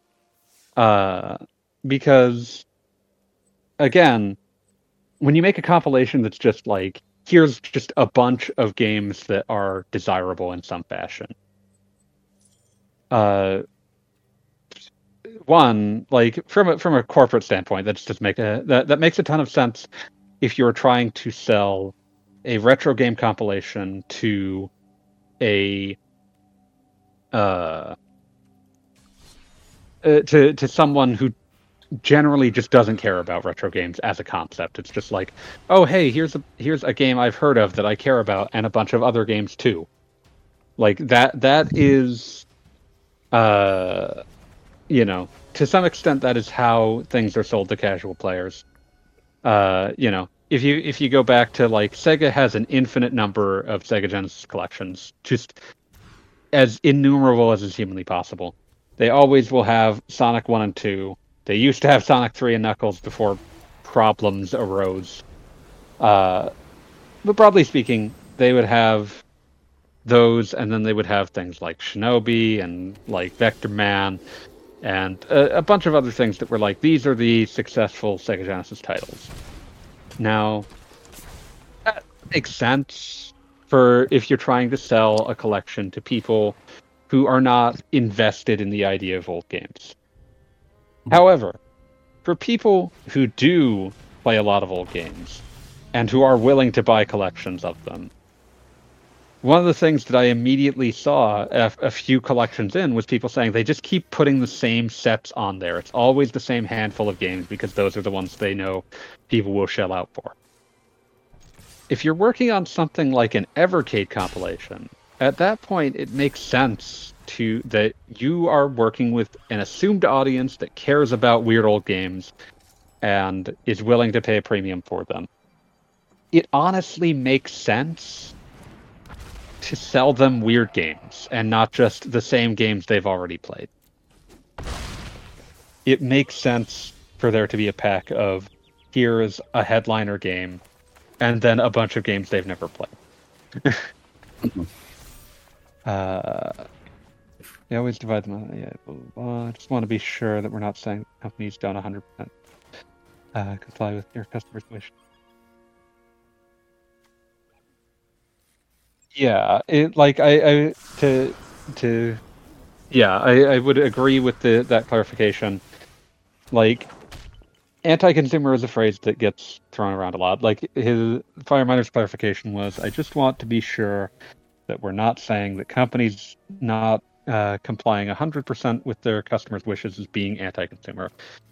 Because, again, when you make a compilation that's just like, here's just a bunch of games that are desirable in some fashion. One, like, from a corporate standpoint, that makes a ton of sense if you're trying to sell a retro game compilation to a to someone who generally just doesn't care about retro games as a concept. It's just like, oh, hey, here's a game I've heard of that I care about, and a bunch of other games too. Like, that is, to some extent, that is how things are sold to casual players. If you go back to, like, Sega has an infinite number of Sega Genesis collections, just as innumerable as is humanly possible. They always will have Sonic 1 and 2. They used to have Sonic 3 and Knuckles before problems arose. But broadly speaking, they would have those, and then they would have things like Shinobi and like Vector Man and a bunch of other things that were like, these are the successful Sega Genesis titles. Now, that makes sense for if you're trying to sell a collection to people who are not invested in the idea of old games. However, for people who do play a lot of old games and who are willing to buy collections of them, one of the things that I immediately saw a few collections in was people saying they just keep putting the same sets on there. It's always the same handful of games because those are the ones they know people will shell out for. If you're working on something like an Evercade compilation, at that point it makes sense that you are working with an assumed audience that cares about weird old games and is willing to pay a premium for them. It honestly makes sense to sell them weird games and not just the same games they've already played. It makes sense for there to be a pack of here's a headliner game and then a bunch of games they've never played. They always divide them out. Yeah, blah, blah, blah. I just want to be sure that we're not saying companies don't 100% comply with your customers' wish. Yeah, I would agree with that clarification. Like, anti-consumer is a phrase that gets thrown around a lot. Like, his Fireminer's clarification was, I just want to be sure that we're not saying that companies not complying 100% with their customers' wishes is being anti-consumer.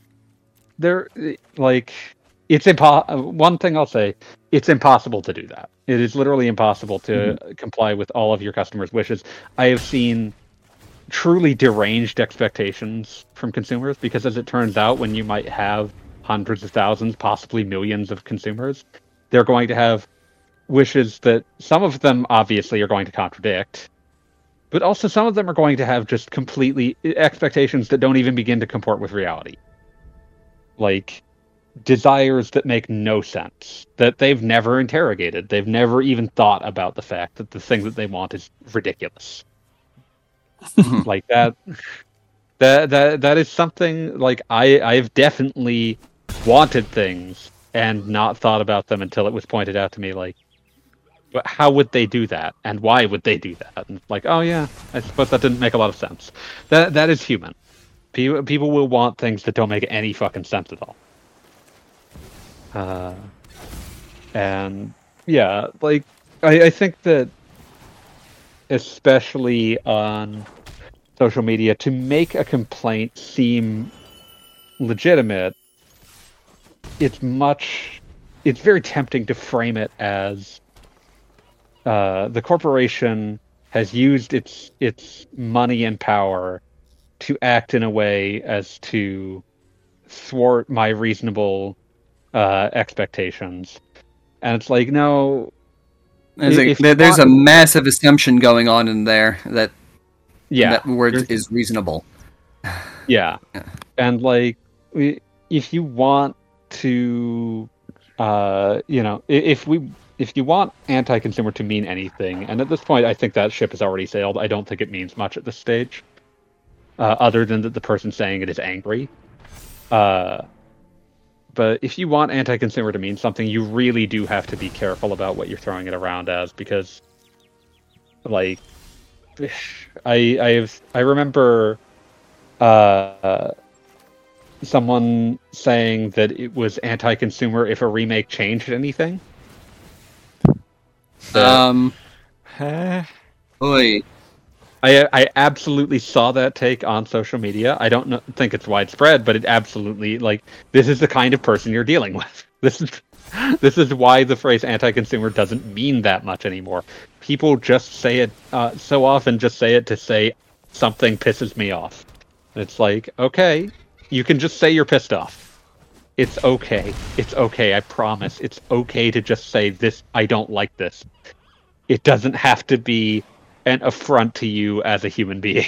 It's one thing I'll say, it's impossible to do that. It is literally impossible to comply with all of your customers' wishes. I have seen truly deranged expectations from consumers because, as it turns out, when you might have hundreds of thousands, possibly millions of consumers, they're going to have wishes that some of them obviously are going to contradict, but also some of them are going to have just completely expectations that don't even begin to comport with reality. Like, desires that make no sense, that they've never interrogated. They've never even thought about the fact that the thing that they want is ridiculous. Like that is something, like, I've definitely wanted things and not thought about them until it was pointed out to me, like, but how would they do that? And why would they do that? And like, oh yeah, I suppose that didn't make a lot of sense. That is human. People will want things that don't make any fucking sense at all. And yeah, like, I think that especially on social media, to make a complaint seem legitimate, it's very tempting to frame it as the corporation has used its money and power to act in a way as to thwart my reasonable expectations. And it's like, no.
There's a massive assumption going on in there that word is reasonable.
Yeah. And like, if you want to, if you want anti-consumer to mean anything, and at this point I think that ship has already sailed, I don't think it means much at this stage, other than that the person saying it is angry. But if you want anti-consumer to mean something, you really do have to be careful about what you're throwing it around as, because, like, I remember someone saying that it was anti-consumer if a remake changed anything.
Oy.
I absolutely saw that take on social media. I don't think it's widespread, but it absolutely, like, this is the kind of person you're dealing with. This is why the phrase anti-consumer doesn't mean that much anymore. People just say it so often, just say it to say something pisses me off. And it's like, okay, you can just say you're pissed off. It's okay. It's okay, I promise. It's okay to just say this, I don't like this. It doesn't have to be an affront to you as a human being.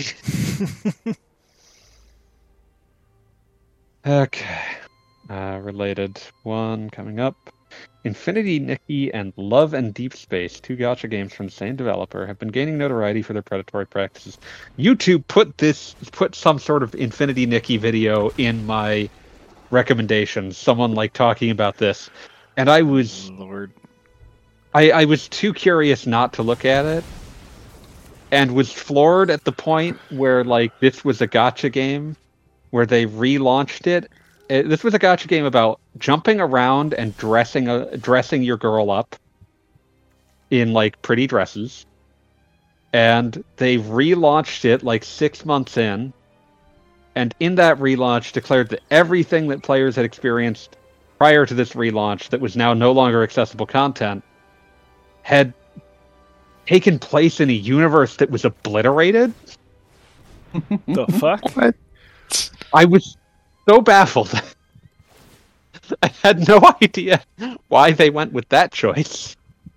Okay. Related one coming up. Infinity Nikki and Love and Deep Space, two gacha games from the same developer, have been gaining notoriety for their predatory practices. YouTube put some sort of Infinity Nikki video in my recommendations. Someone like talking about this, and I was
I was too curious not to look at it, and was floored at the point where like this was a gacha game, where they relaunched it. This was a gacha game about jumping around and dressing your girl up in like pretty dresses, and they relaunched it like 6 months in, and in that relaunch declared that everything that players had experienced prior to this relaunch that was now no longer accessible content had taken place in a universe that was obliterated.
The fuck?
What?
I was so baffled. I had no idea why they went with that choice.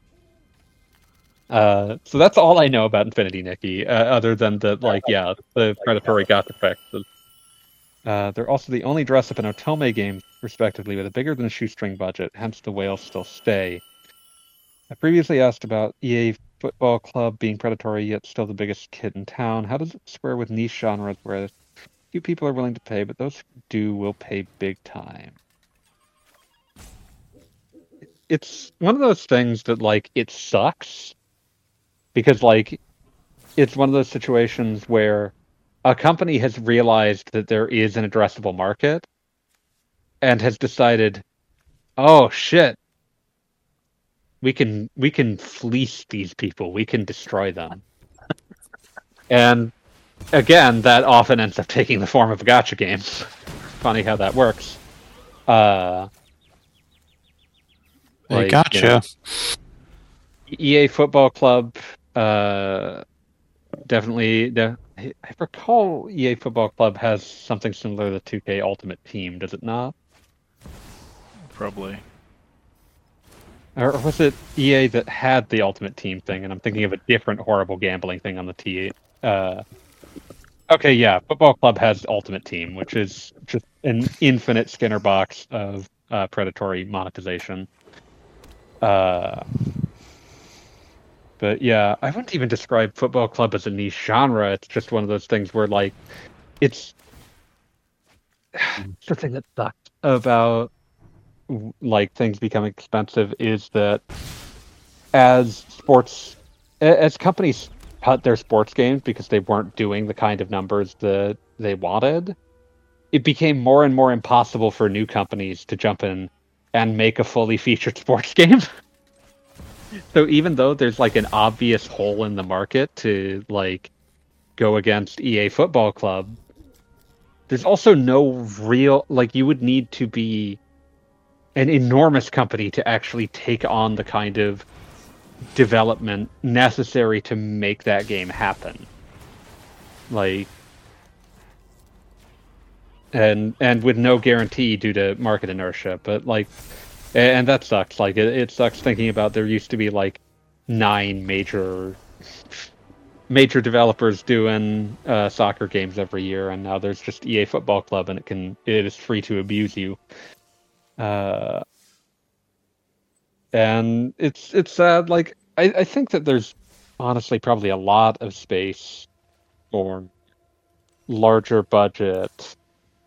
So that's all I know about Infinity Nikki, other than the predatory goth effects. They're also the only dress-up and Otome games, respectively, with a bigger than a shoestring budget, hence the whales still stay. I previously asked about EA Football Club being predatory, yet still the biggest kid in town. How does it square with niche genres where few people are willing to pay, but those who do will pay big time? It's one of those things that, like, it sucks. Because, like, it's one of those situations where a company has realized that there is an addressable market and has decided, oh shit, we can fleece these people, we can destroy them. And again, that often ends up taking the form of a gacha game. Funny how that works.
They gotcha.
EA Football Club, definitely. I recall EA Football Club has something similar to 2K Ultimate Team, does it not?
Probably.
Or was it EA that had the Ultimate Team thing, and I'm thinking of a different horrible gambling thing on the T? Okay, yeah, Football Club has Ultimate Team, which is just an infinite Skinner box of predatory monetization. But yeah, I wouldn't even describe Football Club as a niche genre. It's just one of those things where, like, it's the thing that sucks about, like, things becoming expensive is that as companies cut their sports games because they weren't doing the kind of numbers that they wanted, it became more and more impossible for new companies to jump in and make a fully featured sports game. So even though there's, like, an obvious hole in the market to, like, go against EA Football Club, there's also no real, like, you would need to be an enormous company to actually take on the kind of development necessary to make that game happen. Like, and with no guarantee due to market inertia, but, like, and that sucks. Like, it sucks thinking about there used to be, like, 9 major developers doing soccer games every year, and now there's just EA Football Club, and it is free to abuse you. And it's sad. Like, I think that there's honestly probably a lot of space for larger budget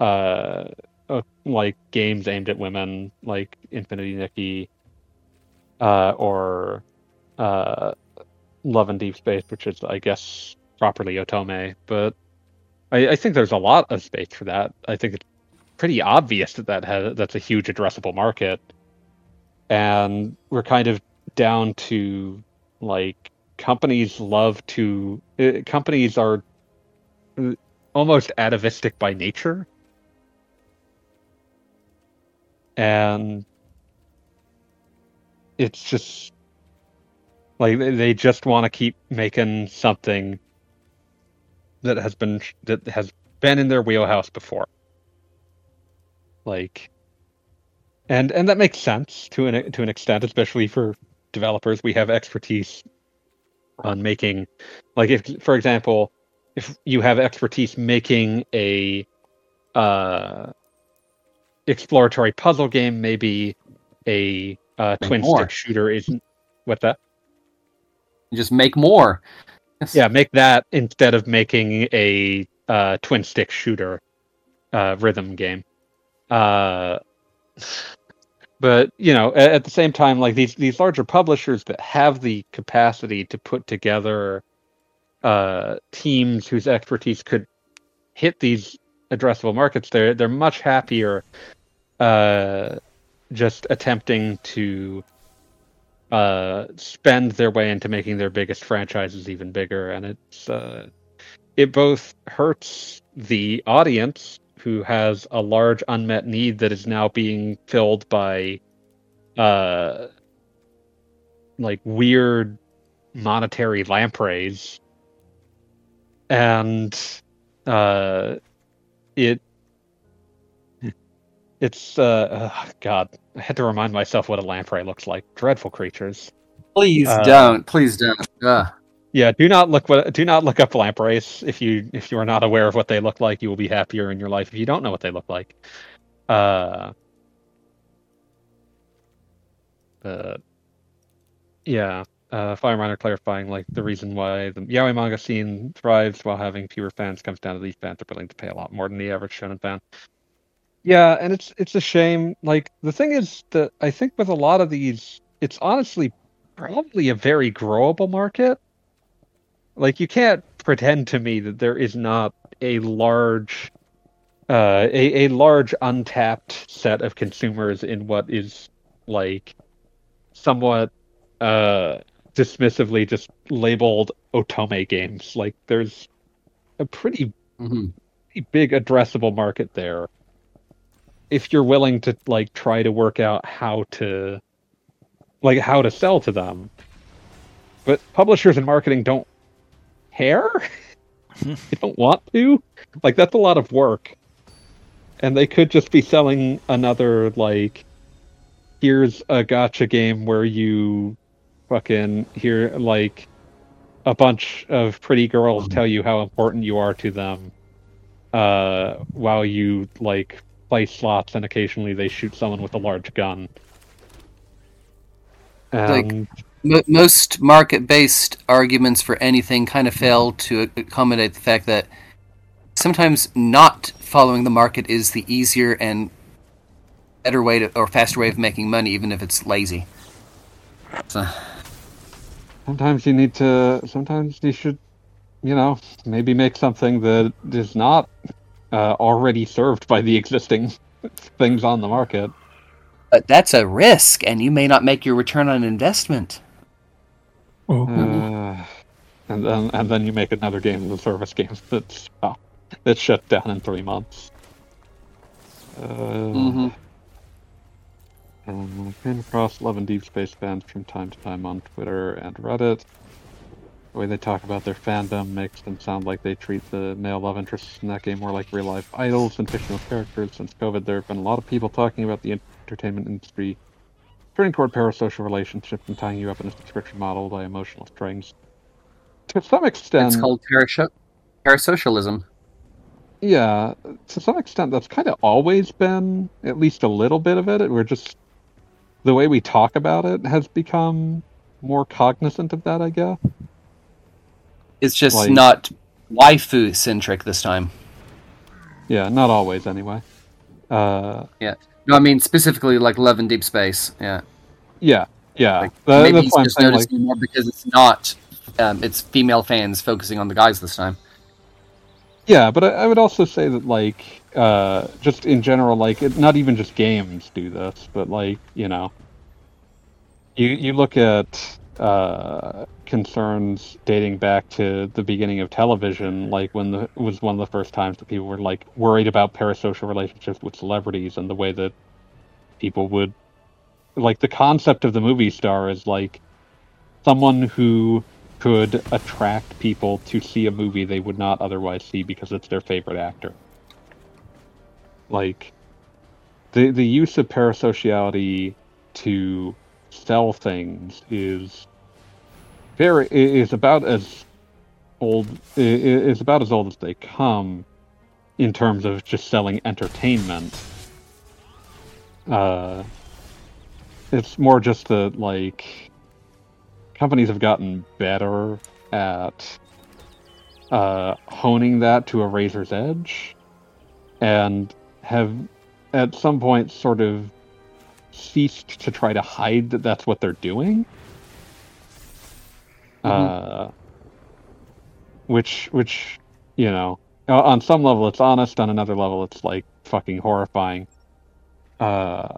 like games aimed at women, like Infinity Nikki, or Love and Deep Space, which is, I guess, properly Otome. But I think there's a lot of space for that. I think it's pretty obvious that's a huge addressable market, and we're kind of down to, like, companies are almost atavistic by nature. And it's just like they just want to keep making something that has been in their wheelhouse before. Like, and that makes sense to an extent, especially for developers. We have expertise on making, like, if, for example, if you have expertise making a exploratory puzzle game, maybe a twin stick shooter isn't. What's that?
You just make more.
Yeah, make that instead of making a twin stick shooter rhythm game. But at the same time, like these larger publishers that have the capacity to put together teams whose expertise could hit these addressable markets, they're much happier just attempting to spend their way into making their biggest franchises even bigger, and it both hurts the audience who has a large unmet need that is now being filled by like weird monetary lampreys, and it's God, I had to remind myself what a lamprey looks like. Dreadful creatures.
Please don't. Please don't.
Yeah, do not look up lampreys if you are not aware of what they look like. You will be happier in your life if you don't know what they look like. Yeah. Fireminer clarifying, like, the reason why the yaoi manga scene thrives while having fewer fans comes down to these fans are willing to pay a lot more than the average shonen fan. Yeah, and it's a shame. Like, the thing is that I think with a lot of these, it's honestly probably a very growable market. Like, you can't pretend to me that there is not a large untapped set of consumers in what is, like, somewhat dismissively just labeled otome games. Like, there's a pretty big addressable market there if you're willing to, like, try to work out how to sell to them. But publishers and marketing don't care. They don't want to. Like, that's a lot of work. And they could just be selling another, like, here's a gacha game where you fucking hear, like, a bunch of pretty girls tell you how important you are to them while you, like, play slots and occasionally they shoot someone with a large gun.
Most market-based arguments for anything kind of fail to accommodate the fact that sometimes not following the market is the easier and better way or faster way of making money, even if it's lazy. So.
Sometimes you should, maybe make something that is not already served by the existing things on the market.
But that's a risk, and you may not make your return on investment.
And then you make another game as a service game that's shut down in 3 months. I came across Love and Deep Space fans from time to time on Twitter and Reddit. The way they talk about their fandom makes them sound like they treat the male love interests in that game more like real-life idols than fictional characters. Since COVID, there have been a lot of people talking about the entertainment industry turning toward parasocial relationships and tying you up in a subscription model by emotional strings. To some extent...
It's called parasocialism.
Yeah, to some extent, that's kind of always been at least a little bit of it. We're just... The way we talk about it has become more cognizant of that, I guess.
It's just not waifu-centric this time.
Yeah, not always, anyway.
Yeah. No, I mean, specifically, like, Love and Deep Space, yeah.
Yeah.
Like, maybe he's just noticing more because it's not... it's female fans focusing on the guys this time.
Yeah, but I would also say that, like, just in general, like, not even just games do this, but, like, you look at concerns dating back to the beginning of television, like when it was one of the first times that people were, like, worried about parasocial relationships with celebrities and the way that people would, like, the concept of the movie star is, like, someone who could attract people to see a movie they would not otherwise see because it's their favorite actor. Like, the use of parasociality to sell things is about as old as they come in terms of just selling entertainment. It's more just that, like, companies have gotten better at honing that to a razor's edge, and have at some point sort of ceased to try to hide that that's what they're doing. Which you know, on some level it's honest, on another level it's like fucking horrifying. But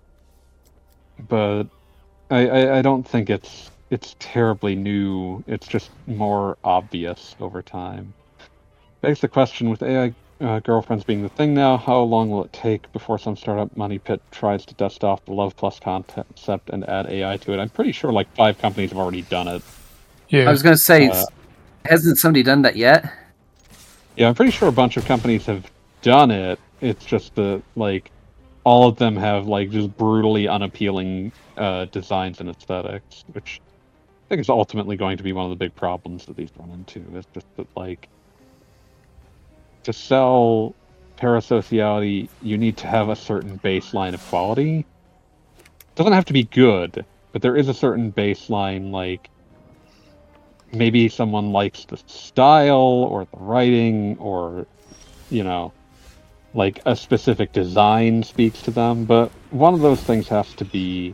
I don't think it's terribly new. It's just more obvious over time. Begs the question, with AI girlfriends being the thing now, how long will it take before some startup money pit tries to dust off the Love Plus concept and add AI to it? I'm pretty sure like 5 companies have already done it.
Yeah.
I was going to say, hasn't somebody done that yet?
Yeah, I'm pretty sure a bunch of companies have done it. It's just that, like, all of them have, like, just brutally unappealing designs and aesthetics, which I think is ultimately going to be one of the big problems that these run into. It's just that, like, to sell parasociality, you need to have a certain baseline of quality. It doesn't have to be good, but there is a certain baseline, like, maybe someone likes the style or the writing or, you know, like a specific design speaks to them, but one of those things has to be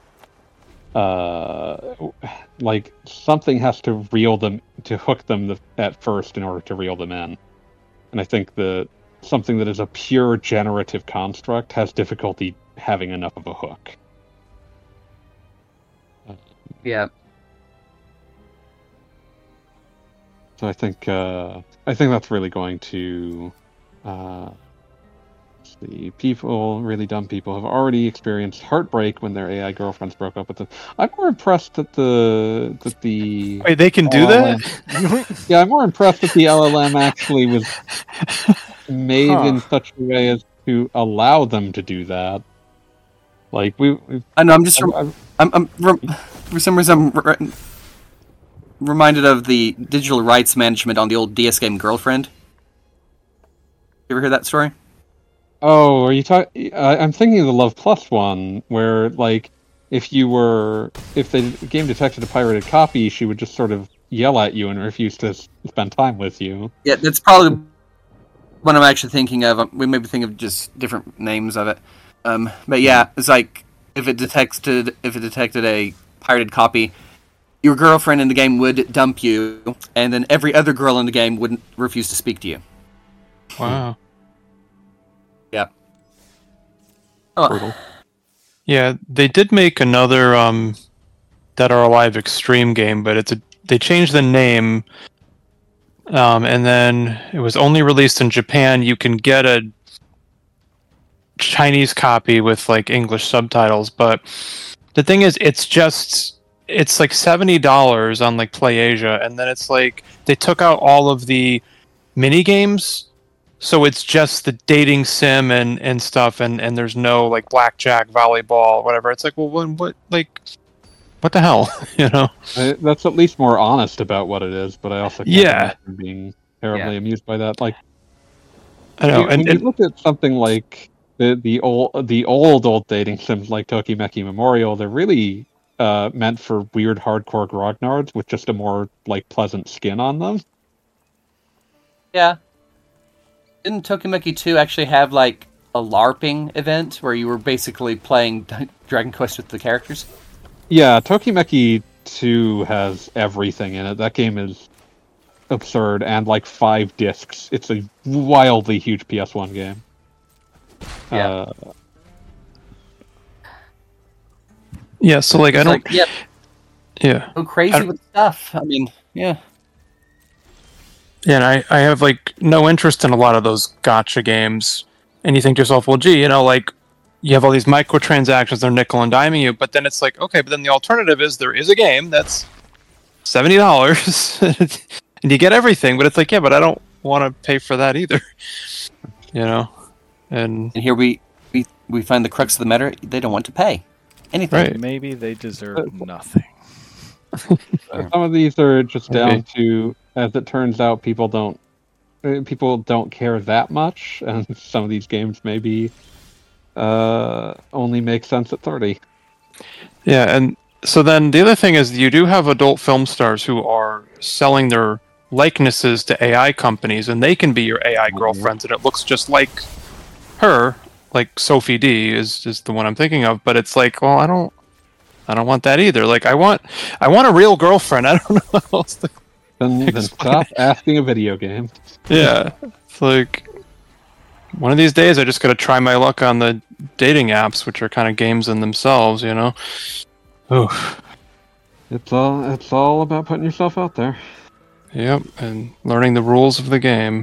like something has to reel them, to hook them at first in order to reel them in. And I think that something that is a pure generative construct has difficulty having enough of a hook.
Yeah.
So I think that's really going to see, really dumb people have already experienced heartbreak when their AI girlfriends broke up with them. I'm more impressed that the
Wait, they can do
LLM
that?
Yeah, I'm more impressed that the LLM actually was made in such a way as to allow them to do that. Like
I know. I'm for some reason I'm reminded of the digital rights management on the old DS game Girlfriend. You ever hear that story?
Oh, are you talking? I'm thinking of the Love Plus one, where like if the game detected a pirated copy, she would just sort of yell at you and refuse to spend time with you.
Yeah, that's probably what I'm actually thinking of. We maybe think of just different names of it. But yeah, it's like if it detected a pirated copy, your girlfriend in the game would dump you, and then every other girl in the game would refuse to speak to you.
Wow.
Yeah.
Brutal.
Yeah, they did make another Dead or Alive Extreme game, but they changed the name, and then it was only released in Japan. You can get a Chinese copy with like English subtitles, but the thing is, it's like $70 on like PlayAsia, and then it's like they took out all of the mini games. So it's just the dating sim and stuff, and there's no like blackjack, volleyball, whatever. It's like, well, what the hell, you know?
That's at least more honest about what it is, but I also can't imagine being terribly amused by that. Like,
I know,
when you look at something like the old dating sims like Tokimeki Memorial, they're really meant for weird hardcore grognards with just a more like pleasant skin on them.
Yeah. Didn't Tokimeki 2 actually have like a LARPing event where you were basically playing Dragon Quest with the characters?
Yeah, Tokimeki 2 has everything in it. That game is absurd, and like 5 discs. It's a wildly huge PS1 game.
Yeah.
Yeah, so like
It's
I don't.
like, yep.
Yeah.
Go crazy with stuff. I mean, yeah.
Yeah, and I have like no interest in a lot of those gacha games. And you think to yourself, well, gee, you know, like you have all these microtransactions, they're nickel and diming you, but then it's like, okay, but then the alternative is there is a game that's $70 and you get everything, but it's like, yeah, but I don't want to pay for that either. You know? And
here we find the crux of the matter, they don't want to pay anything.
Right.
Maybe they deserve nothing.
Some of these are just down to, as it turns out, people don't care that much, and some of these games maybe only make sense at 30.
yeah, and so then the other thing is you do have adult film stars who are selling their likenesses to AI companies, and they can be your AI girlfriends, and it looks just like her, like Sophie D is the one I'm thinking of, but it's like, well, I don't want that either. Like I want a real girlfriend. I don't know what else to
Then stop asking a video game.
Yeah. It's like one of these days I just gotta try my luck on the dating apps, which are kind of games in themselves, you know? Oof.
It's all about putting yourself out there.
Yep, and learning the rules of the game.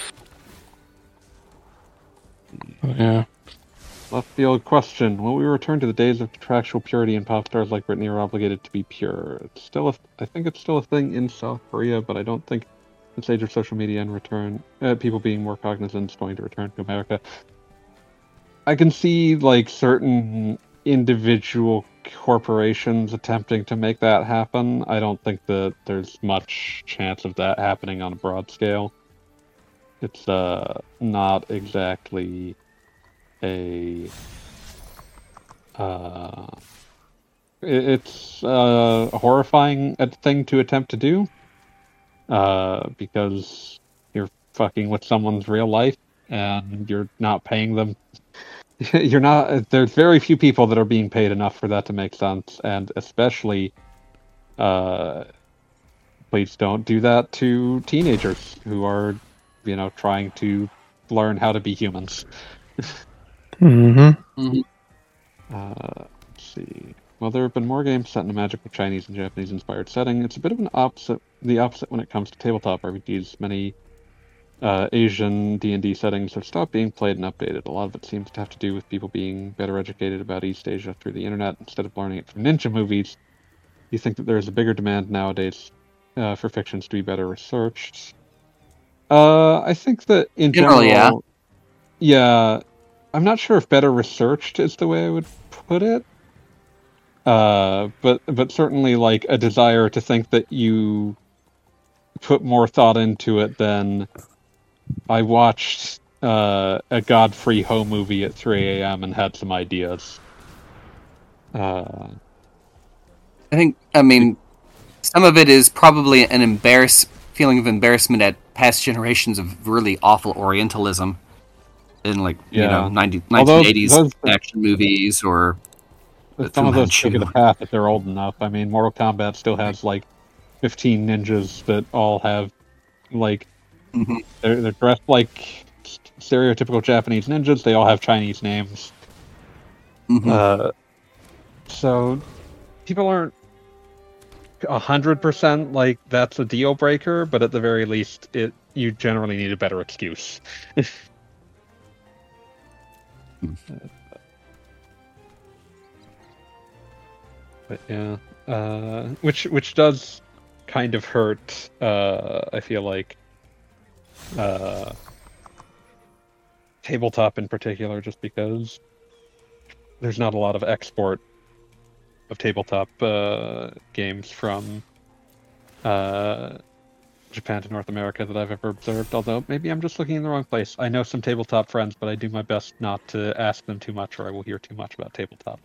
Yeah.
Left field question: will we return to the days of contractual purity and pop stars like Britney are obligated to be pure? I think it's still a thing in South Korea, but I don't think in this age of social media and people being more cognizant is going to return to America. I can see like certain individual corporations attempting to make that happen. I don't think that there's much chance of that happening on a broad scale. It's not exactly it's a horrifying thing to attempt to do, because you're fucking with someone's real life and you're not paying them. You're not. There's very few people that are being paid enough for that to make sense, and especially, please don't do that to teenagers who are, trying to learn how to be humans.
Mm-hmm.
Let's see. Well, there have been more games set in a magical Chinese and Japanese-inspired setting. It's a bit of the opposite when it comes to tabletop RPGs. Many Asian D&D settings have stopped being played and updated. A lot of it seems to have to do with people being better educated about East Asia through the internet instead of learning it from ninja movies. Do you think that there is a bigger demand nowadays for fictions to be better researched? I think that in general, yeah. I'm not sure if better researched is the way I would put it. But certainly like a desire to think that you put more thought into it than I watched a Godfrey Ho movie at 3 a.m. and had some ideas.
I mean, some of it is probably an feeling of embarrassment at past generations of really awful Orientalism in 1980s action movies or
some of those take the path that they're old enough. I mean, Mortal Kombat still has like 15 ninjas that all have like they're dressed like stereotypical Japanese ninjas. They all have Chinese names. So people aren't 100% like that's a deal breaker, but at the very least, you generally need a better excuse. But yeah, which does kind of hurt. I feel like tabletop in particular, just because there's not a lot of export of tabletop games from Japan to North America that I've ever observed, although maybe I'm just looking in the wrong place. I know some tabletop friends, but I do my best not to ask them too much or I will hear too much about tabletop.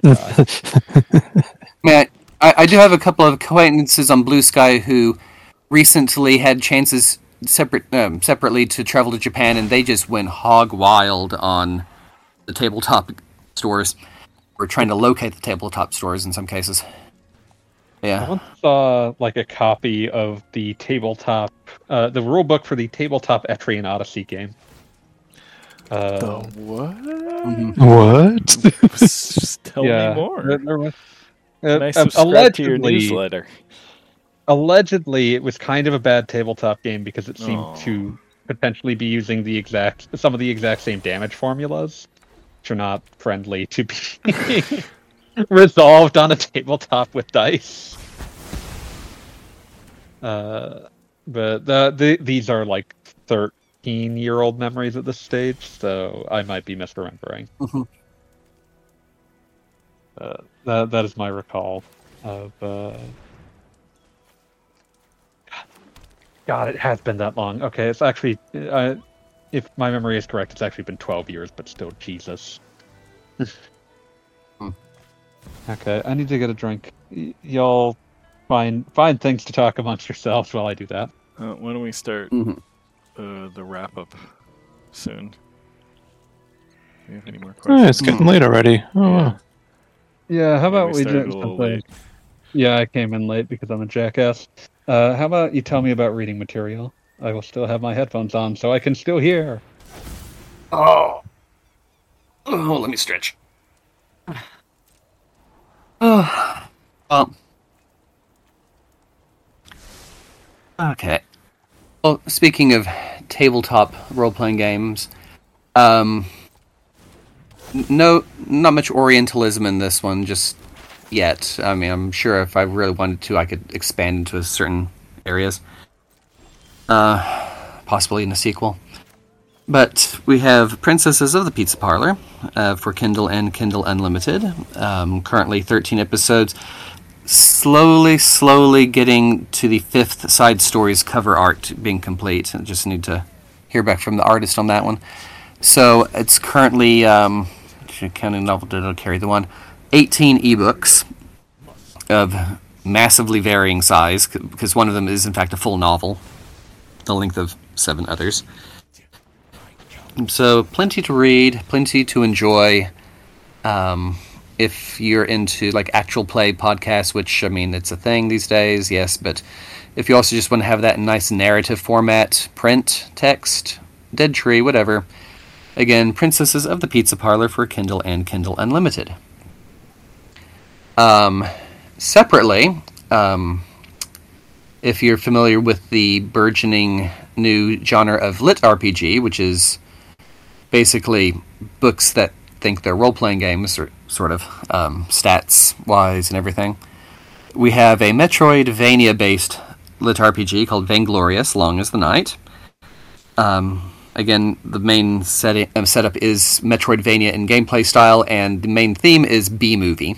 Man, I do have a couple of acquaintances on Blue Sky who recently had chances separately to travel to Japan, and they just went hog wild on the tabletop stores. We're trying to locate the tabletop stores in some cases. Yeah.
I once saw like a copy of the tabletop, the rule book for the tabletop Etrian Odyssey game.
The what?
What?
Just tell me more.
There was,
I subscribe to your newsletter.
Allegedly, it was kind of a bad tabletop game because it seemed to potentially be using some of the exact same damage formulas, which are not friendly to be resolved on a tabletop with dice. But these are like 13-year-old memories at this stage, so I might be misremembering. That is my recall of. God, it has been that long. Okay, it's actually, if my memory is correct, it's actually been 12 years, but still, Jesus. Okay, I need to get a drink. Y'all find things to talk amongst yourselves while I do that.
Why don't we start the wrap-up soon? Do you have any more questions?
It's getting late already. Oh,
yeah.
wow.
Yeah, how about
we
we
started
do
a little
something?
late.
Yeah, I came in late because I'm a jackass. How about you tell me about reading material? I will still have my headphones on, so I can still hear.
Oh, let me stretch. Oh, well, okay. Well, speaking of tabletop role-playing games, no, not much Orientalism in this one just yet. I mean, I'm sure if I really wanted to, I could expand into certain areas, possibly in a sequel. But we have Princesses of the Pizza Parlor for Kindle and Kindle Unlimited. Currently 13 episodes. Slowly getting to the 5th side stories cover art being complete. I just need to hear back from the artist on that one. So it's currently, counting novel, it'll carry the one, 18 ebooks of massively varying size, because one of them is in fact a full novel, the length of 7 others. So plenty to read, plenty to enjoy. If you're into like actual play podcasts, which I mean it's a thing these days, yes, but if you also just want to have that nice narrative format, print, text, dead tree, whatever. Again, Princesses of the Pizza Parlor for Kindle and Kindle Unlimited. Separately, if you're familiar with the burgeoning new genre of lit RPG, which is basically books that think they're role-playing games, or sort of stats-wise and everything, we have a Metroidvania-based lit RPG called Vainglorious: Long as the Night. Again, the main setup is Metroidvania in gameplay style, and the main theme is B-movie.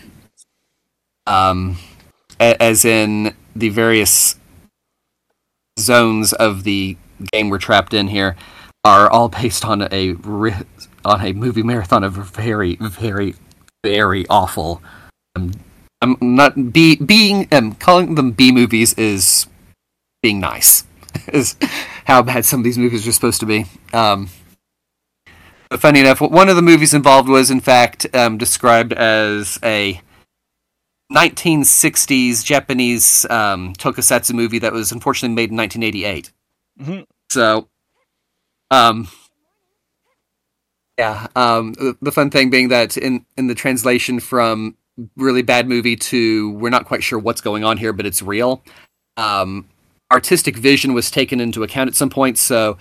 As in the various zones of the game we're trapped in here are all based on a movie marathon of very, very, very awful. I'm not calling them B movies is being nice. Is how bad some of these movies are supposed to be. But funny enough, one of the movies involved was in fact described as a 1960s Japanese tokusatsu movie that was unfortunately made in 1988.
Mm-hmm.
So, the fun thing being that in the translation from really bad movie to we're not quite sure what's going on here, but it's real, artistic vision was taken into account at some point, so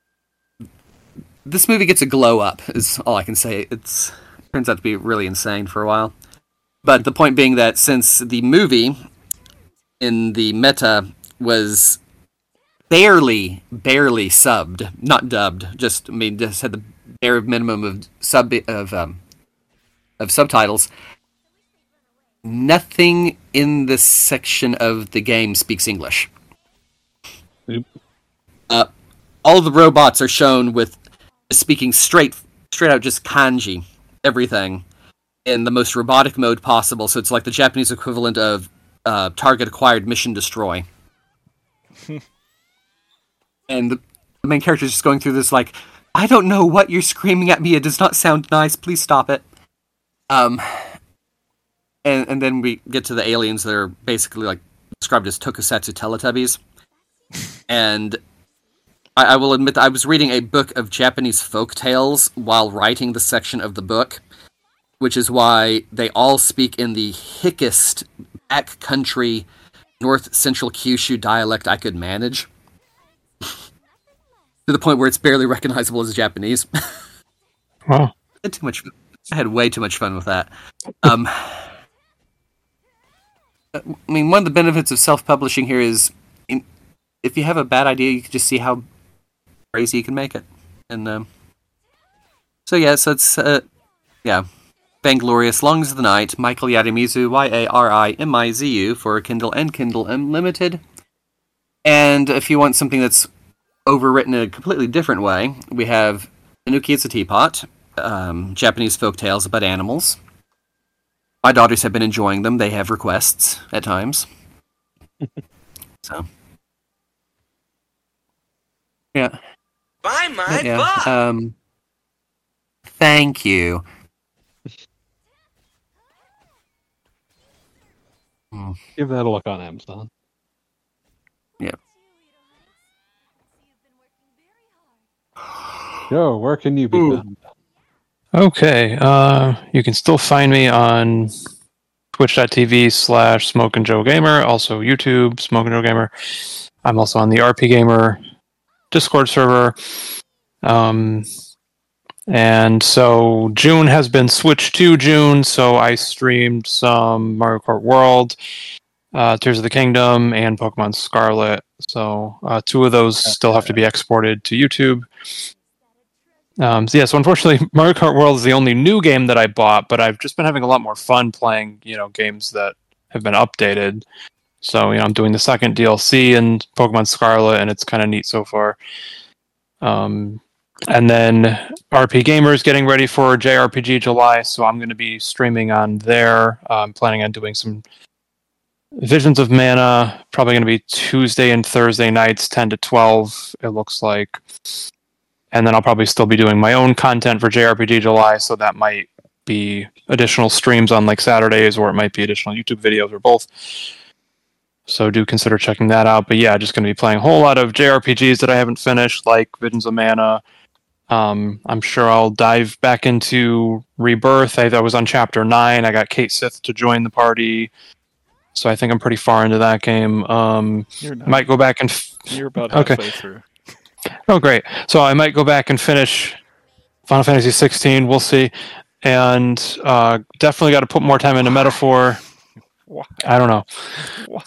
this movie gets a glow up, is all I can say. It turns out to be really insane for a while. But the point being that since the movie in the meta was barely subbed, not dubbed, just had the bare minimum of subtitles, nothing in this section of the game speaks English.
Oop.
All of the robots are shown with speaking straight out just kanji, everything, in the most robotic mode possible, so it's like the Japanese equivalent of target acquired, mission destroy. And the main character is just going through this like, I don't know what you're screaming at me, it does not sound nice, please stop it. And then we get to the aliens that are basically like described as tokusatsu Teletubbies. And I will admit that I was reading a book of Japanese folk tales while writing the section of the book, which is why they all speak in the hickest backcountry North Central Kyushu dialect I could manage. To the point where it's barely recognizable as Japanese.
Wow.
I had way too much fun with that. I mean, one of the benefits of self-publishing here is if you have a bad idea, you can just see how crazy you can make it. And so it's Vainglorious: Long as the Night, Michael Yarimizu, Yarimizu, for Kindle and Kindle Unlimited. And if you want something that's overwritten in a completely different way, we have Tanuki It's a Teapot, Japanese folk tales about animals. My daughters have been enjoying them. They have requests at times. So, yeah.
Buy my book!
Thank you.
Give that a look on Amazon.
Yeah.
Joe, where can you be found?
Okay, you can still find me on twitch.tv/SmokeandJoeGamer, also YouTube, Smoke and Joe Gamer. I'm also on the RP Gamer Discord server. And so June has been switched to June, so I streamed some Mario Kart World, Tears of the Kingdom, and Pokemon Scarlet. So 2 of those still have to be exported to YouTube. So unfortunately, Mario Kart World is the only new game that I bought, but I've just been having a lot more fun playing, games that have been updated. So, I'm doing the second DLC in Pokemon Scarlet, and it's kind of neat so far. And then RP Gamer is getting ready for JRPG July, so I'm going to be streaming on there. I'm planning on doing some Visions of Mana, probably going to be Tuesday and Thursday nights, 10 to 12, it looks like. And then I'll probably still be doing my own content for JRPG July, so that might be additional streams on like Saturdays, or it might be additional YouTube videos, or both. So do consider checking that out. But yeah, just going to be playing a whole lot of JRPGs that I haven't finished, like Visions of Mana. I'm sure I'll dive back into Rebirth. I was on Chapter 9. I got Kate Sith to join the party. So I think I'm pretty far into that game. Might go back and...
You're about halfway through.
Oh, great. So I might go back and finish Final Fantasy 16. We'll see. And definitely got to put more time into Metaphor.
Why?
I don't know.
Why?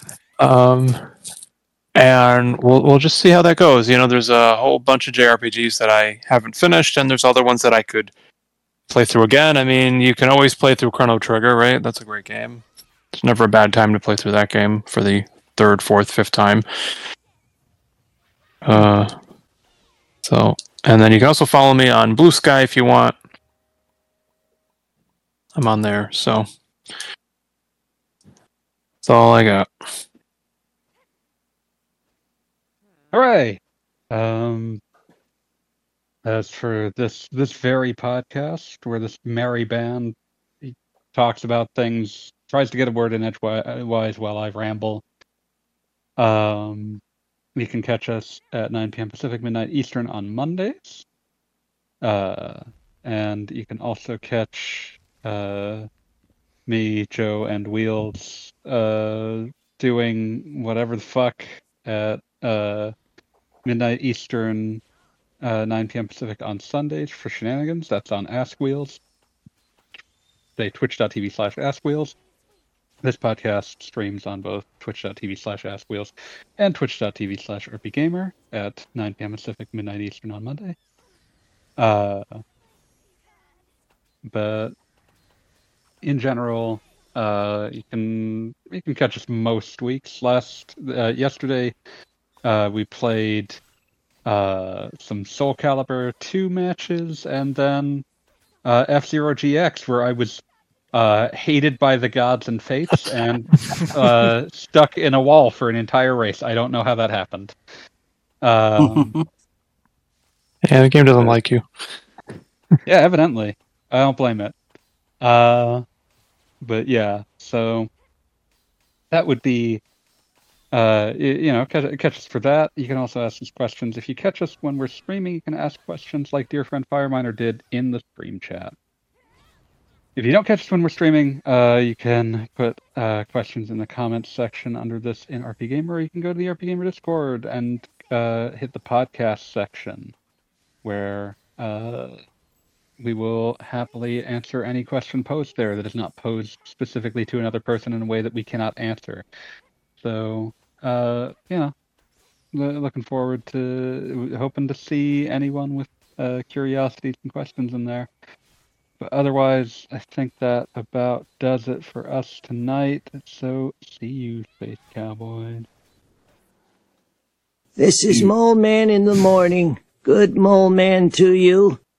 And we'll just see how that goes. There's a whole bunch of JRPGs that I haven't finished, and there's other ones that I could play through again. I mean, you can always play through Chrono Trigger, right? That's a great game. It's never a bad time to play through that game for the 3rd, 4th, 5th time. And then you can also follow me on Blue Sky if you want. I'm on there, so that's all I got.
Hooray! As for this very podcast, where this merry band talks about things, tries to get a word in edgewise while I ramble. You can catch us at 9 p.m. Pacific, midnight Eastern on Mondays. And you can also catch me, Joe, and Wheels doing whatever the fuck at midnight Eastern, 9 p.m. Pacific on Sundays for shenanigans. That's on Ask Wheels. Twitch.tv/AskWheels. This podcast streams on both twitch.tv/AskWheels and twitch.tv/RPGamer at 9 p.m. Pacific, midnight Eastern on Monday. But in general, you can catch us most weeks. Yesterday, we played some Soul Calibur 2 matches, and then F-Zero GX, where I was hated by the gods and fates and stuck in a wall for an entire race. I don't know how that happened.
Yeah, the game doesn't like you.
Yeah, evidently. I don't blame it. But yeah, so that would be, catch us for that. You can also ask us questions. If you catch us when we're streaming, you can ask questions like dear friend Fireminer did in the stream chat. If you don't catch us when we're streaming, you can put questions in the comments section under this in RP Gamer, or you can go to the RP Gamer Discord and hit the podcast section, where we will happily answer any question posed there that is not posed specifically to another person in a way that we cannot answer. So, looking forward to hoping to see anyone with curiosities and questions in there. But otherwise, I think that about does it for us tonight. So, see you, Space Cowboys.
This is Mole Man in the morning. Good Mole Man to you.